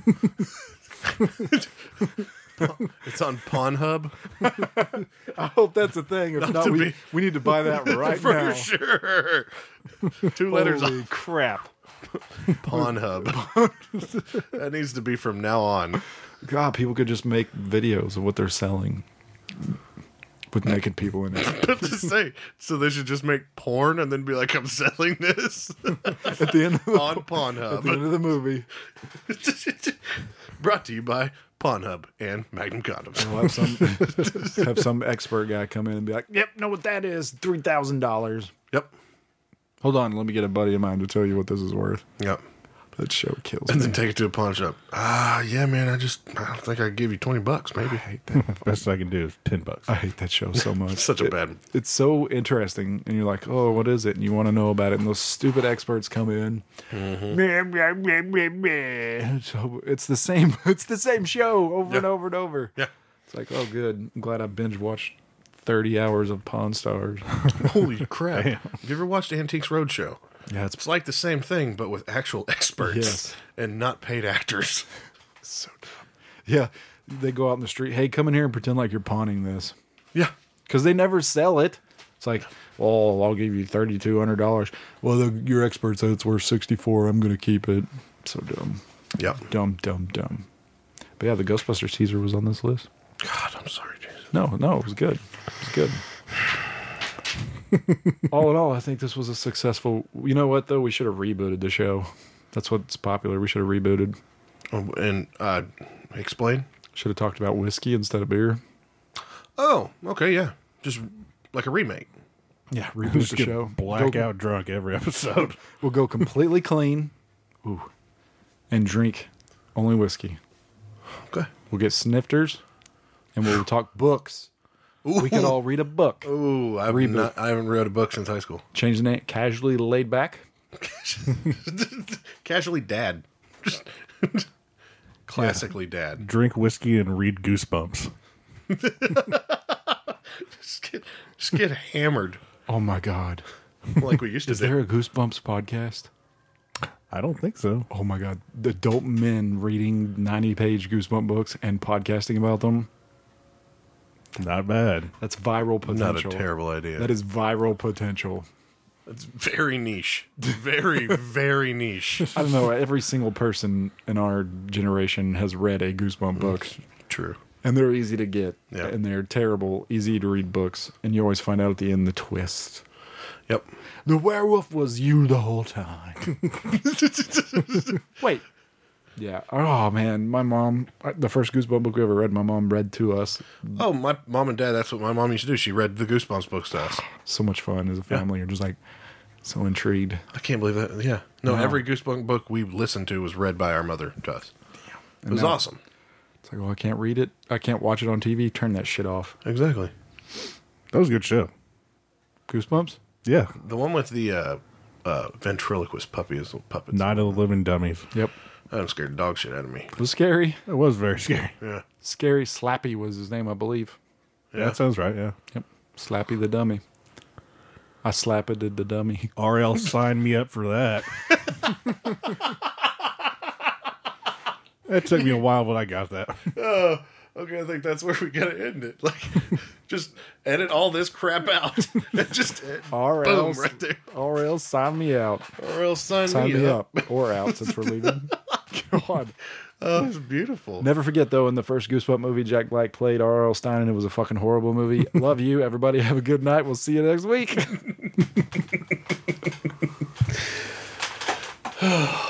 S3: It's on Pornhub.
S2: I hope that's a thing. If not,
S3: to
S2: we,
S3: be-
S2: we need to buy that right
S3: For
S2: now.
S3: sure. Two letters
S2: Holy
S3: on
S2: crap!
S3: Pornhub. That needs to be from now on.
S2: God, people could just make videos of what they're selling with naked people in it.
S3: But to say, so they should just make porn and then be like, I'm selling this
S2: At the end of the,
S3: on
S2: at the
S3: Pornhub.
S2: end of the movie,
S3: Brought to you by Pornhub and Magnum Condoms.
S2: we'll have some have some expert guy come in and be like, "Yep, know what that is? Three thousand dollars."
S3: Yep.
S2: Hold on, let me get a buddy of mine to tell you what this is worth.
S3: Yep.
S2: That show kills
S3: And
S2: me.
S3: then take it to a pawn shop. Ah, yeah, man. I just, I don't think I could give you twenty bucks, maybe.
S2: I hate that.
S4: Best I can do is ten bucks.
S2: I hate that show so much.
S3: Such a
S2: It-
S3: bad.
S2: It's so interesting, and you're like, "Oh, what is it?" And you want to know about it, and those stupid experts come in. Meh, meh, meh, meh, meh. So it's the same. It's the same show over and
S3: Yeah.
S2: over and over.
S3: Yeah.
S2: It's like, oh, good. I'm glad I binge watched thirty hours of Pawn Stars.
S3: Holy crap. Have you ever watched Antiques Roadshow?
S2: Yeah, it's
S3: It's like the same thing, but with actual experts
S2: Yes.
S3: and not paid actors.
S2: so dumb. Yeah, they go out in the street. Hey, come in here and pretend like you're pawning this,
S3: Yeah.
S2: because they never sell it. It's like, oh, I'll give you thirty two hundred dollars. Well, the, your expert said it's worth sixty four. I'm going to keep it. So dumb.
S3: Yep.
S2: Dumb, dumb, dumb. But yeah, the Ghostbusters teaser was on this list.
S3: God, I'm sorry, Jason.
S2: No, no, it was good. It was good. All in all, I think this was a successful. You know what, though? We should have rebooted the show. That's what's popular. We should have rebooted.
S3: Oh, and uh, explain?
S2: Should have talked about whiskey instead of beer.
S3: Oh, okay, yeah. Just like a remake.
S2: Yeah, reboot
S4: Just
S2: the
S4: get
S2: show.
S4: blackout drunk every episode.
S2: We'll go completely clean. Ooh. And drink only whiskey.
S3: Okay.
S2: We'll get snifters, and we'll talk books. We could all read a book.
S3: Ooh, I've
S2: Reboot.
S3: not, I haven't read a book since high school.
S2: Change the name. Casually laid back.
S3: Casually dad. Just classically dad.
S4: Drink whiskey and read Goosebumps.
S3: Just get, just get hammered
S2: Oh my God.
S3: like we used to
S2: Is
S3: do.
S2: there a Goosebumps podcast?
S4: I don't think so.
S2: Oh my God. The adult men reading ninety page Goosebump books and podcasting about them.
S4: Not bad.
S2: That's viral potential.
S3: Not a terrible idea.
S2: That is viral potential.
S3: It's very niche. Very, very niche.
S2: I don't know. Every single person in our generation has read a Goosebump book,
S3: True.
S2: and they're easy to get,
S3: Yeah.
S2: and they're terrible, easy to read books, and you always find out at the end the twist.
S3: Yep.
S2: The werewolf was you the whole time. Wait. Yeah. Oh man, my mom. The first Goosebump book we ever read, my mom read to us.
S3: Oh, my mom and dad, that's what my mom used to do. She read the Goosebumps books to us.
S2: So much fun as a family. You're just like so intrigued.
S3: I can't believe that. Yeah. No,
S2: Wow.
S3: every Goosebumps book we listened to was read by our mother to us. It was
S2: now-
S3: awesome.
S2: It's like, oh, I can't read it. I can't watch it on T V. Turn that shit off.
S3: Exactly.
S4: That was a good show.
S2: Goosebumps.
S4: Yeah.
S3: The one with the uh, uh, ventriloquist puppy is puppets.
S4: Night of the Living Dummies.
S2: Yep.
S3: That scared the dog shit out of me.
S2: It was scary.
S4: It was very scary.
S3: Yeah.
S2: Scary Slappy was his name, I believe.
S4: Yeah, that sounds right. Yeah.
S2: Yep. Slappy the dummy. I slapped the dummy.
S4: R L signed me up for that. It took me a while, but I got that.
S3: Oh, okay, I think that's where we gotta end it. Like, just edit all this crap out. And just
S2: R
S3: boom
S2: L
S3: right there.
S2: R L sign me out.
S3: Or else sign,
S2: Sign
S3: me,
S2: me
S3: up.
S2: up. Or out since we're leaving. God.
S3: Oh, it's beautiful.
S2: Never forget, though, in the first Goosebump movie, Jack Black played R L Stein, and it was a fucking horrible movie. Love you. Everybody have a good night. We'll see you next week.